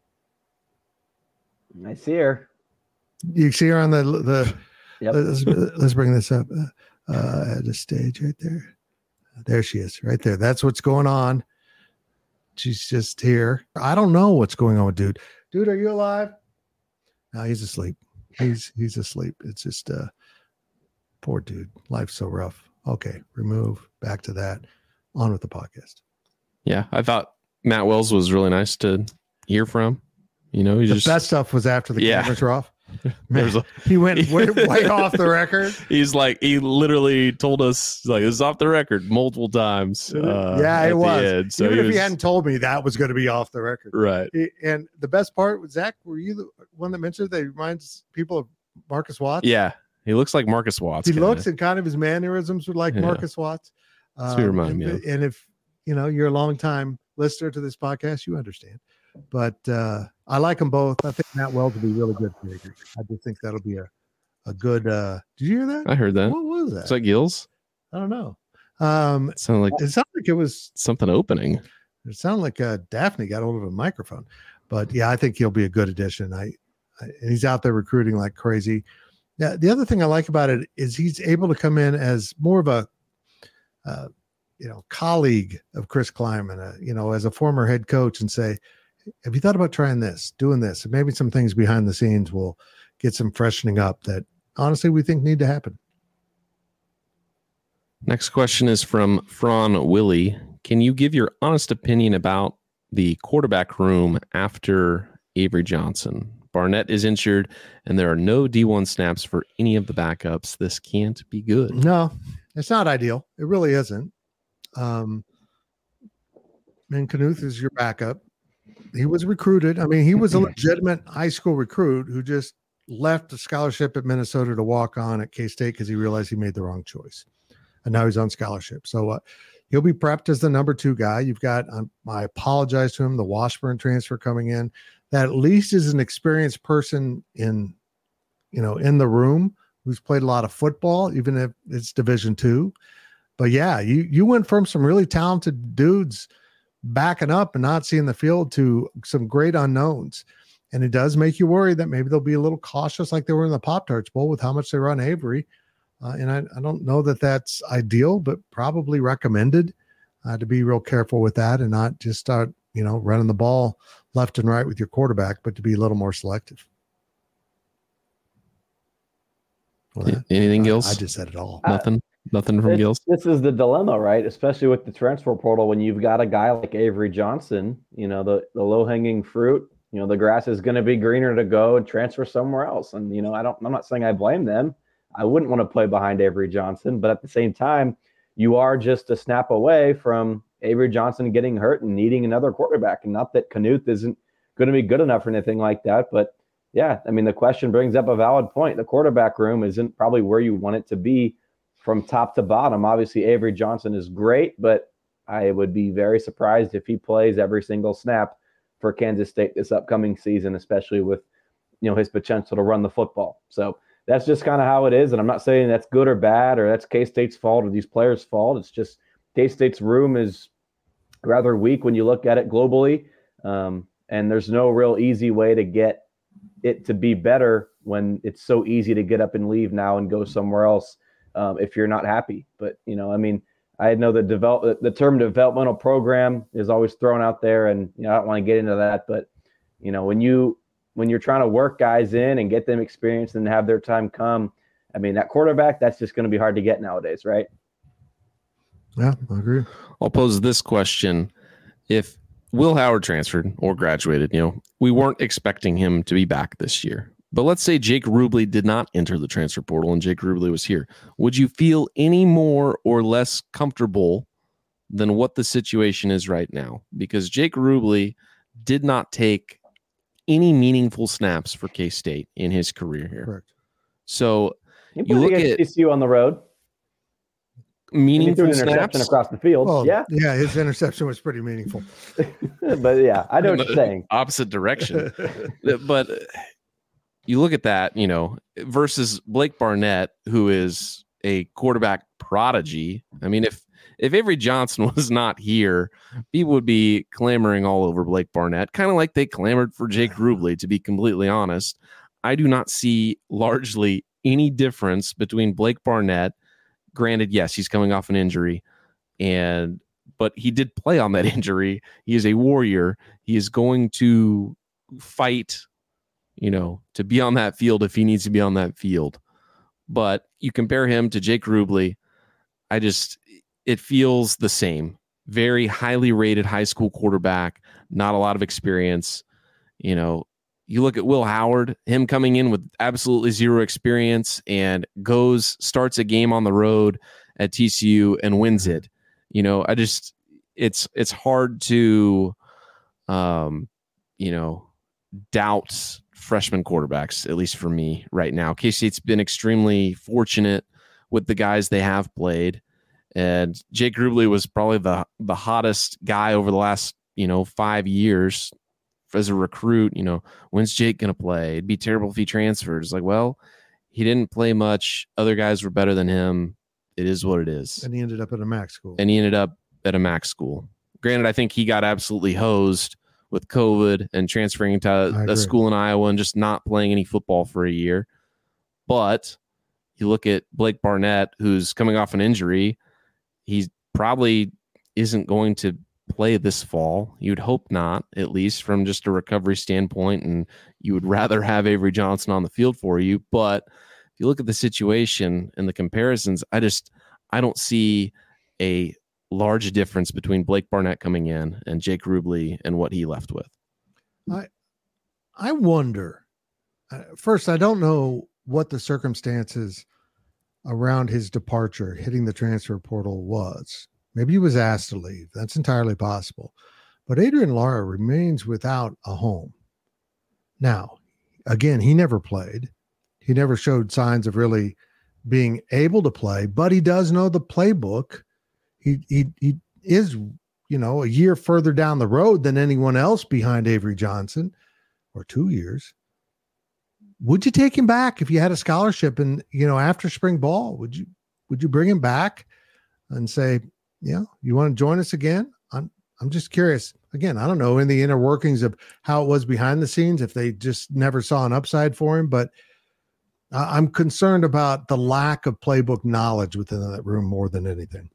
I see her. You see her on the, the Yep. let's, let's bring this up uh, uh, at the stage right there. There she is right there. That's what's going on. She's just here. I don't know what's going on with dude. Dude, are you alive? No, he's asleep. he's he's asleep. It's just uh, poor dude. Life's so rough. Okay, remove. Back to that. On with the podcast. Yeah, I thought Matt Wells was really nice to hear from. You know, he the just best stuff was after the yeah. cameras were off. Man, a, he went way, way off the record. He's like, he literally told us like this is off the record multiple times. Uh, yeah, it was. End, so Even he if was, he hadn't told me that was going to be off the record, right? He, and the best part was Zach. Were you the one that mentioned that he reminds people of Marcus Watts? Yeah, he looks like Marcus Watts. He kinda. looks and kind of his mannerisms were like Yeah. Marcus Watts. That's what he reminded and, me of. and if you know you're a long time listener to this podcast, you understand. But uh, I like them both. I think Matt Wells will be really good for Avery. I just think that'll be a, a good. Uh, did you hear that? I heard that. What was that? It's like Gills. I don't know. Um, It sounded like it sounded like it was something opening. It sounded like uh, Daphne got hold of a microphone. But yeah, I think he'll be a good addition. I, I and he's out there recruiting like crazy. Yeah, the other thing I like about it is he's able to come in as more of a, uh, you know, colleague of Chris Kleiman, uh, you know, as a former head coach, and say, have you thought about trying this, doing this? And maybe some things behind the scenes will get some freshening up that honestly we think need to happen. Next question is from Fran Willie. Can you give your honest opinion about the quarterback room after Avery Johnson? Barnett is injured, and there are no D one snaps for any of the backups. This can't be good. No, it's not ideal. It really isn't. Um, and Knuth is your backup. He was recruited. I mean, he was a legitimate high school recruit who just left a scholarship at Minnesota to walk on at K-State because he realized he made the wrong choice. And now he's on scholarship. So uh, he'll be prepped as the number two guy. You've got, um, I apologize to him, the Washburn transfer coming in. That at least is an experienced person in, you know, in the room who's played a lot of football, even if it's Division two. But yeah, you you went from some really talented dudes backing up and not seeing the field to some great unknowns. And it does make you worry that maybe they'll be a little cautious like they were in the Pop-Tarts Bowl with how much they run Avery. Uh, and I, I don't know that that's ideal, but probably recommended uh, to be real careful with that and not just start, you know, running the ball left and right with your quarterback, but to be a little more selective. Well, that, Anything, Gills? I, I just said it all. Nothing. Nothing from this, Gills. This is the dilemma, right? Especially with the transfer portal, when you've got a guy like Avery Johnson, you know, the, the low hanging fruit, you know, the grass is going to be greener to go and transfer somewhere else. And, you know, I don't, I'm not saying I blame them. I wouldn't want to play behind Avery Johnson, but at the same time, you are just a snap away from Avery Johnson getting hurt and needing another quarterback. And not that Knuth isn't going to be good enough or anything like that, but yeah, I mean, the question brings up a valid point. The quarterback room isn't probably where you want it to be from top to bottom. Obviously, Avery Johnson is great, but I would be very surprised if he plays every single snap for Kansas State this upcoming season, especially with, you know, his potential to run the football. So that's just kind of how it is. And I'm not saying that's good or bad, or that's K-State's fault or these players' fault. It's just K-State's room is rather weak when you look at it globally. Um, and there's no real easy way to get it to be better when it's so easy to get up and leave now and go somewhere else. Um, if you're not happy. But, you know, I mean, I know the develop the term developmental program is always thrown out there, and, you know, I don't want to get into that, but, you know, when you, when you're trying to work guys in and get them experience and have their time come, I mean, that quarterback, that's just going to be hard to get nowadays. Right. Yeah, I agree. I'll pose this question. If Will Howard transferred or graduated, you know, we weren't expecting him to be back this year. But let's say Jake Rubley did not enter the transfer portal and Jake Rubley was here. Would you feel any more or less comfortable than what the situation is right now? Because Jake Rubley did not take any meaningful snaps for K-State in his career here. Correct. So you, you look at T C U on the road. Meaningful an interception snaps across the field. Well, yeah. Yeah, his interception was pretty meaningful. But yeah, I know what you're saying. Opposite direction. But you look at that, you know, versus Blake Barnett, who is a quarterback prodigy. I mean, if if Avery Johnson was not here, people would be clamoring all over Blake Barnett, kind of like they clamored for Jake Rubley, to be completely honest. I do not see largely any difference between Blake Barnett. Granted, yes, he's coming off an injury, and but he did play on that injury. He is a warrior. He is going to fight you know, to be on that field if he needs to be on that field. But you compare him to Jake Rubley, I just, it feels the same. Very highly rated high school quarterback, not a lot of experience. You know, you look at Will Howard, him coming in with absolutely zero experience and goes, starts a game on the road at T C U and wins it. You know, I just, it's, it's hard to, um, you know, doubt freshman quarterbacks, at least for me right now. K-State's been extremely fortunate with the guys they have played. And Jake Rubley was probably the the hottest guy over the last, you know, five years as a recruit. You know, when's Jake going to play? It'd be terrible if he transferred. It's like, well, he didn't play much. Other guys were better than him. It is what it is. And he ended up at a MAC school. And he ended up at a MAC school. Granted, I think he got absolutely hosed with COVID and transferring to a school in Iowa and just not playing any football for a year. But you look at Blake Barnett, who's coming off an injury. He probably isn't going to play this fall. You'd hope not, at least from just a recovery standpoint, and you would rather have Avery Johnson on the field for you. But if you look at the situation and the comparisons, I just I don't see a large difference between Blake Barnett coming in and Jake Rubley and what he left with. I I wonder. Uh, first, I don't know what the circumstances around his departure, hitting the transfer portal was. Maybe he was asked to leave. That's entirely possible. But Adrian Lara remains without a home. Now, again, he never played. He never showed signs of really being able to play, but he does know the playbook. He he he is, you know, a year further down the road than anyone else behind Avery Johnson, or two years. Would you take him back if you had a scholarship and, you know, after spring ball, would you, would you bring him back and say, yeah, you want to join us again? I'm, I'm just curious. Again, I don't know in the inner workings of how it was behind the scenes, if they just never saw an upside for him, but I'm concerned about the lack of playbook knowledge within that room more than anything.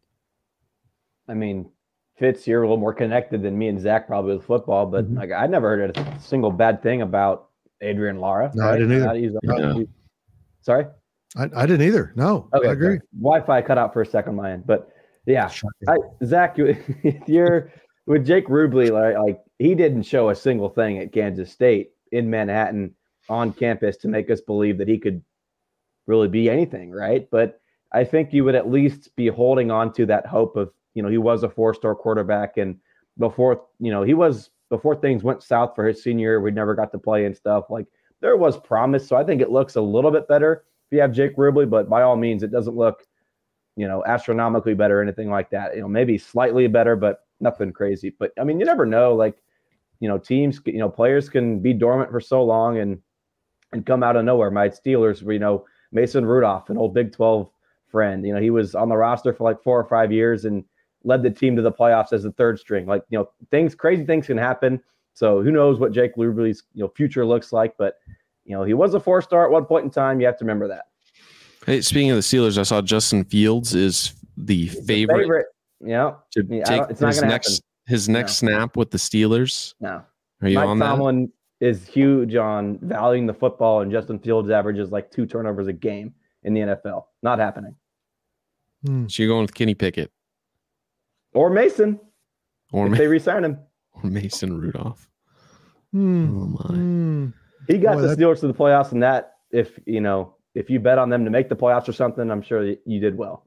I mean, Fitz, you're a little more connected than me and Zach probably with football, but mm-hmm. like I never heard a single bad thing about Adrian Lara. No, right? I didn't either. No. Sorry? I, I didn't either. No, okay, I agree. Okay. Wi-Fi cut out for a second on my end. But yeah, I, Zach, you're with Jake Rubley, like, like he didn't show a single thing at Kansas State in Manhattan on campus to make us believe that he could really be anything, right? But I think you would at least be holding on to that hope of, you know, he was a four-star quarterback, and before, you know, he was before things went south for his senior year, we never got to play and stuff. Like there was promise. So I think it looks a little bit better if you have Jake Rubley, but by all means, it doesn't look, you know, astronomically better or anything like that. You know, maybe slightly better, but nothing crazy. But I mean, you never know. Like, you know, teams, you know, players can be dormant for so long and and come out of nowhere. My Steelers were, you know, Mason Rudolph, an old Big twelve friend. You know, he was on the roster for like four or five years and led the team to the playoffs as the third string. Like, you know, things, crazy things can happen. So who knows what Jake Rubley's, you know, future looks like, but you know, he was a four star at one point in time. You have to remember that. Hey, speaking of the Steelers, I saw Justin Fields is the favorite. The favorite. Yeah. To yeah, take it's not his gonna next, happen. his next No. snap with the Steelers. No. Are you Mike on that? Tomlin is huge on valuing the football, and Justin Fields averages like two turnovers a game in the N F L. Not happening. Hmm. So you're going with Kenny Pickett Or Mason, or, if Ma- they re-sign him. or Mason Rudolph. Hmm. Oh my! Hmm. He got Boy, the that- Steelers to the playoffs, and that, if you know, if you bet on them to make the playoffs or something, I'm sure that you did well.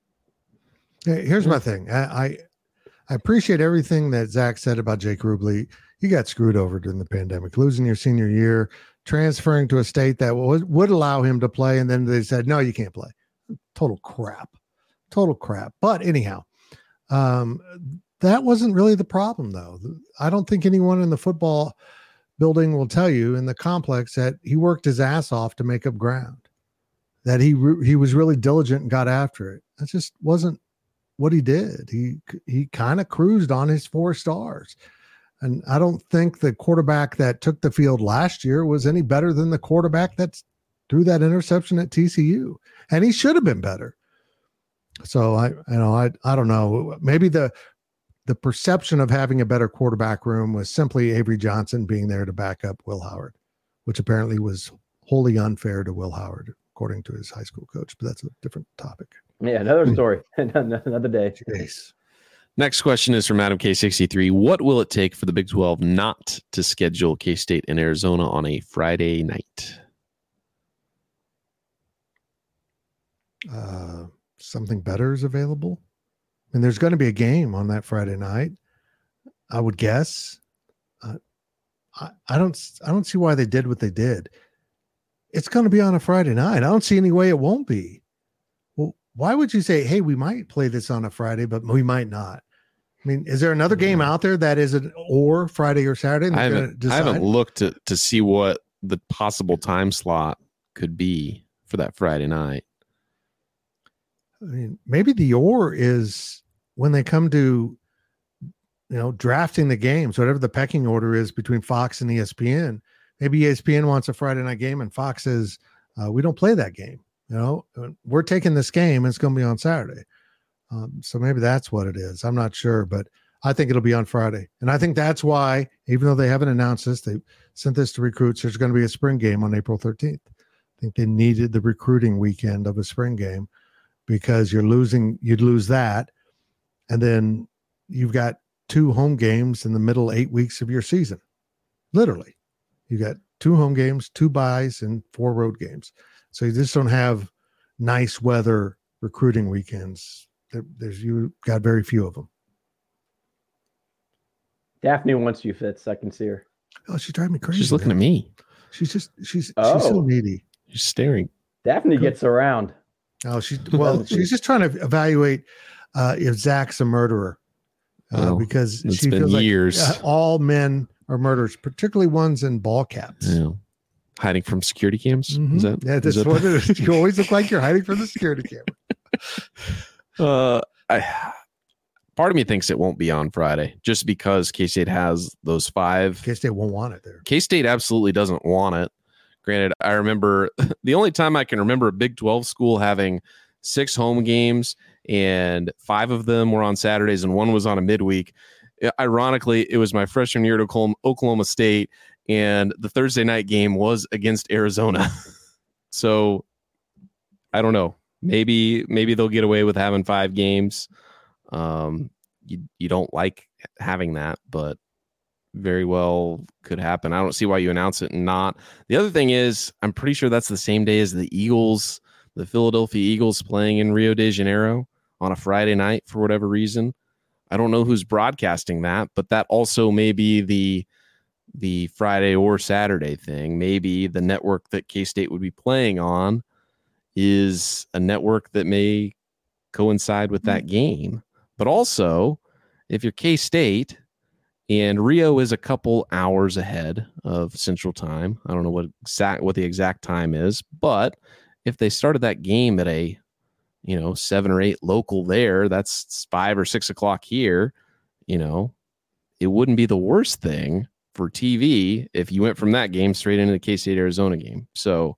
Hey, here's my thing. I, I I appreciate everything that Zach said about Jake Rubley. You got screwed over during the pandemic, losing your senior year, transferring to a state that would, would allow him to play, and then they said, no, you can't play. Total crap. Total crap. But anyhow, um, that wasn't really the problem, though. I don't think anyone in the football building will tell you in the complex that he worked his ass off to make up ground, that he re- he was really diligent and got after it. That just wasn't what he did. He he kind of cruised on his four stars. And I don't think the quarterback that took the field last year was any better than the quarterback that threw that interception at T C U. And he should have been better. So I, you know, I, I don't know. Maybe the, the perception of having a better quarterback room was simply Avery Johnson being there to back up Will Howard, which apparently was wholly unfair to Will Howard, according to his high school coach. But that's a different topic. Yeah, another story, another day. Jeez. Next question is from Adam K sixty-three. What will it take for the Big twelve not to schedule K-State and Arizona on a Friday night? Uh, something better is available. I mean, there's going to be a game on that Friday night, I would guess. Uh, I, I don't, I don't see why they did what they did. It's going to be on a Friday night. I don't see any way it won't be. Well, why would you say, hey, we might play this on a Friday, but we might not? I mean, is there another game out there that is an or Friday or Saturday? I haven't, I haven't looked to, to see what the possible time slot could be for that Friday night. I mean, maybe the or is when they come to, you know, drafting the games, whatever the pecking order is between Fox and E S P N. Maybe E S P N wants a Friday night game and Fox says, uh, we don't play that game. You know, we're taking this game and it's going to be on Saturday. Um, so maybe that's what it is. I'm not sure, but I think it'll be on Friday. And I think that's why, even though they haven't announced this, they sent this to recruits. There's going to be a spring game on April thirteenth. I think they needed the recruiting weekend of a spring game because you're losing, you'd lose that. And then you've got two home games in the middle eight weeks of your season. Literally. You got two home games, two byes, and four road games. So you just don't have nice weather recruiting weekends. There, there's you got very few of them. Daphne wants you, Fitz. I can see her. Oh, she's driving me crazy. She's looking now. at me. She's just she's Oh. she's so needy. She's staring. Daphne gets around. Oh, she's well. She's just trying to evaluate uh, if Zach's a murderer uh, Well, because it's she been feels years. like uh, all men are murderers, particularly ones in ball caps. Yeah. Hiding from security cams. Mhm. Is that, yeah, is that's that what it is. You always look like you're hiding from the security camera. Uh, I, part of me thinks it won't be on Friday just because K-State has those five. K-State won't want it there. K-State absolutely doesn't want it. Granted, I remember the only time I can remember a Big twelve school having six home games and five of them were on Saturdays and one was on a midweek. Ironically, it was my freshman year at Oklahoma, Oklahoma State, and the Thursday night game was against Arizona. So I don't know. Maybe maybe they'll get away with having five games. Um, you you don't like having that, but very well could happen. I don't see why you announce it and not. The other thing is, I'm pretty sure that's the same day as the Eagles, the Philadelphia Eagles playing in Rio de Janeiro on a Friday night for whatever reason. I don't know who's broadcasting that, but that also may be the the Friday or Saturday thing. Maybe the network that K-State would be playing on is a network that may coincide with that game. But also, if you're K-State and Rio is a couple hours ahead of Central Time, I don't know what exact what the exact time is, but if they started that game at a you know seven or eight local there, that's five or six o'clock here. You know, it wouldn't be the worst thing for T V if you went from that game straight into the K-State Arizona game. So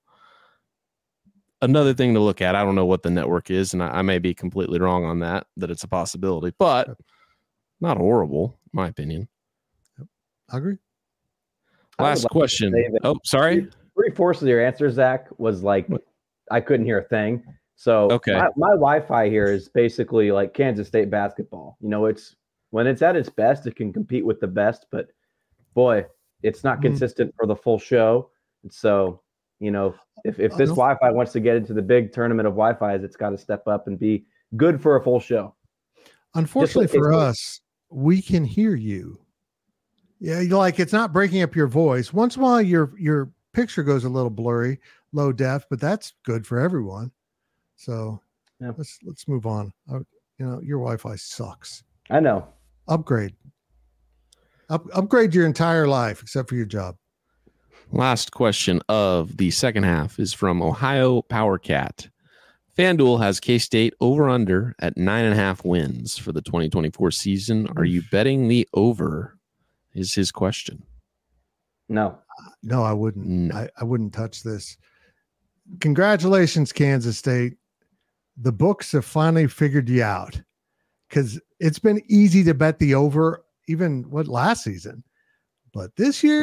another thing to look at. I don't know what the network is, and I, I may be completely wrong on that, that it's a possibility, but not horrible, in my opinion. I agree. Last like question. that Oh, sorry. Three fourths of your answer, Zach, was like, I couldn't hear a thing. So Okay. my, my Wi-Fi here is basically like Kansas State basketball. You know, it's when it's at its best, it can compete with the best, but boy, it's not Mm. consistent for the full show. And so, you know, if, if this Uh, Wi-Fi wants to get into the big tournament of Wi-Fi's, it's got to step up and be good for a full show. Unfortunately Just like for Facebook. us, we can hear you. Yeah, you like it's not breaking up your voice. Once in a while, your your picture goes a little blurry, low def, but that's good for everyone. So Yeah. let's let's move on. Uh, you know, your Wi-Fi sucks. I know. Upgrade. Up, upgrade your entire life except for your job. Last question of the second half is from Ohio Power Cat. FanDuel has K-State over under at nine and a half wins for the twenty twenty-four season. Are you betting the over? Is his question. No. No, I wouldn't. No. I, I wouldn't touch this. Congratulations, Kansas State. The books have finally figured you out because it's been easy to bet the over even what last season. But this year,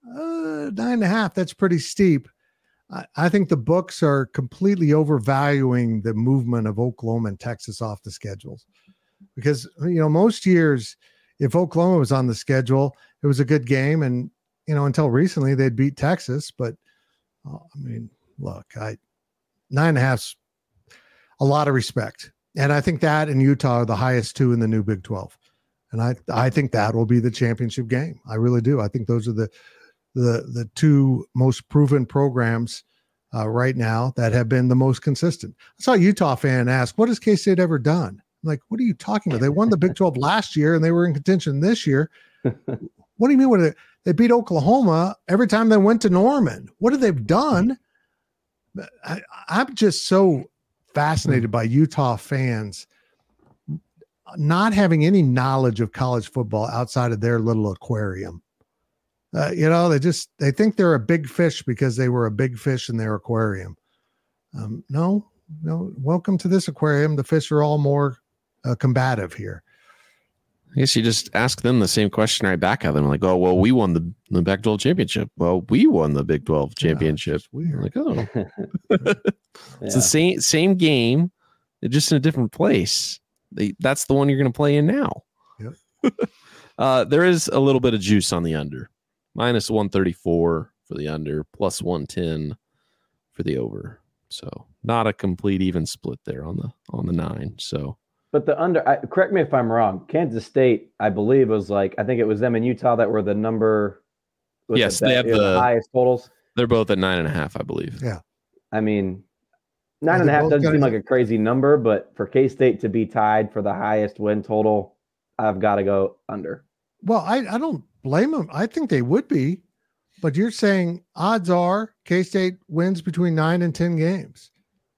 Uh, nine and a half. That's pretty steep. I, I think the books are completely overvaluing the movement of Oklahoma and Texas off the schedules, because, you know, most years, if Oklahoma was on the schedule, it was a good game. And, you know, until recently they'd beat Texas, but uh, I mean, look, I nine and a half's a lot of respect. And I think that and Utah are the highest two in the new Big twelve. And I, I think that will be the championship game. I really do. I think those are the, the, the two most proven programs uh, right now that have been the most consistent. I saw a Utah fan ask, what has K-State ever done? I'm like, what are you talking about? They won the Big twelve last year and they were in contention this year. What do you mean? What, they beat Oklahoma every time they went to Norman. What have they done? I, I'm just so fascinated by Utah fans not having any knowledge of college football outside of their little aquarium. Uh, you know, they just, they think they're a big fish because they were a big fish in their aquarium. Um, no, no. Welcome to this aquarium. The fish are all more uh, combative here. I guess you just ask them the same question right back at them. Like, oh, well, we won the, the Big twelve championship. Well, we won the Big twelve championship. Yeah, weird. Like, oh, Yeah. it's the same, same game, just in a different place. They, that's the one you're going to play in now. Yep. uh, there is a little bit of juice on the under. Minus one thirty-four for the under, plus one ten for the over. So not a complete even split there on the on the nine. So, but the under, I, correct me if I'm wrong. Kansas State, I believe, was like, I think it was them and Utah that were the number. Was yes, the, they have the, the highest totals. They're both at nine and a half, I believe. Yeah. I mean, nine Yeah, and a they half both doesn't got seem it. like a crazy number, but for K-State to be tied for the highest win total, I've got to go under. Well, I, I don't blame them. I think they would be, but you're saying odds are K-State wins between nine and ten games.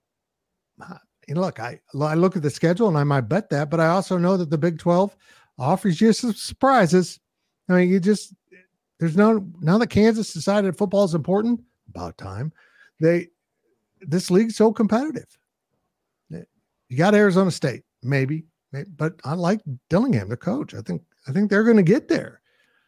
And look, I, I look at the schedule and I might bet that, but I also know that the Big twelve offers you some surprises. I mean, you just, there's no, now that Kansas decided football is important, about time, they, this league's so competitive. You got Arizona State, maybe, maybe, but I like Dillingham, the coach. I think, I think they're going to get there.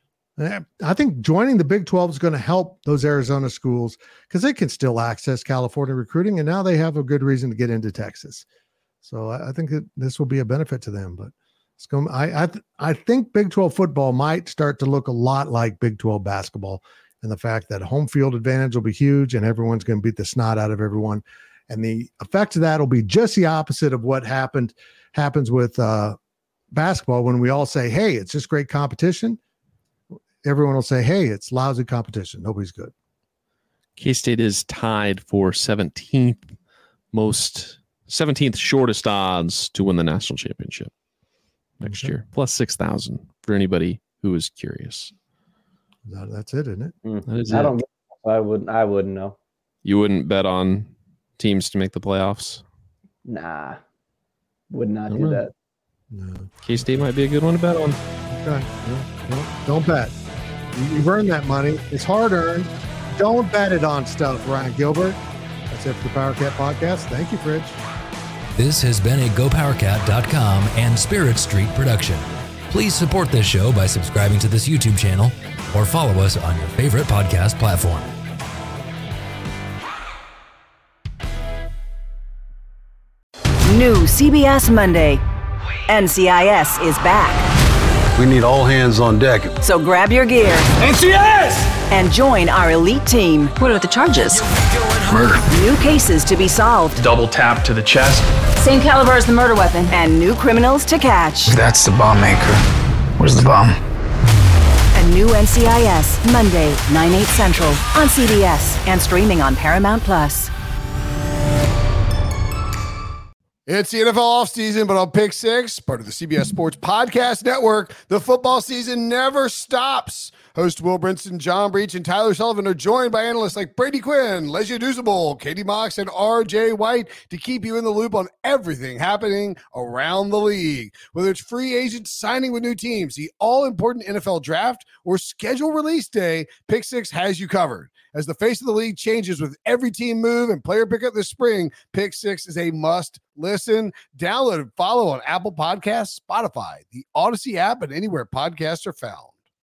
I think joining the Big twelve is going to help those Arizona schools because they can still access California recruiting, and now they have a good reason to get into Texas. So I, I think that this will be a benefit to them. But it's going. I I, th- I think Big twelve football might start to look a lot like Big twelve basketball, and the fact that home field advantage will be huge, and everyone's going to beat the snot out of everyone, and the effect of that will be just the opposite of what happened happens with uh, basketball when we all say, "Hey, it's just great competition." Everyone will say, hey, it's lousy competition. Nobody's good. K-State is tied for seventeenth most, seventeenth shortest odds to win the national championship next Okay. year, plus six thousand for anybody who is curious. That, that's it, isn't it? Mm. That is I it. don't. I wouldn't. I wouldn't know. You wouldn't bet on teams to make the playoffs? Nah, would not I do don't know. that. No. K-State might be a good one to bet on. Okay. No, no, don't bet. You- You've earned that money. It's hard earned. Don't bet it on stuff, Ryan Gilbert. That's it for the Power Cat Podcast. Thank you, Fridge. This has been a Go Power Cat dot com and Spirit Street production. Please support this show by subscribing to this YouTube channel or follow us on your favorite podcast platform. New C B S Monday. N C I S is back. We need all hands on deck. So grab your gear. N C I S! And join our elite team. What are the charges? Murder. New cases to be solved. Double tap to the chest. Same caliber as the murder weapon. And new criminals to catch. That's the bomb maker. Where's the bomb? A new N C I S, Monday, nine, eight Central, on C B S and streaming on Paramount Plus. It's the N F L offseason, but on Pick Six, part of the C B S Sports Podcast Network, the football season never stops. Host Will Brinson, John Breach, and Tyler Sullivan are joined by analysts like Brady Quinn, Lesia Duzable, Katie Mox, and R J White to keep you in the loop on everything happening around the league. Whether it's free agents signing with new teams, the all-important N F L draft, or schedule release day, Pick Six has you covered. As the face of the league changes with every team move and player pickup this spring, Pick Six is a must listen. Download and follow on Apple Podcasts, Spotify, the Odyssey app, and anywhere podcasts are found.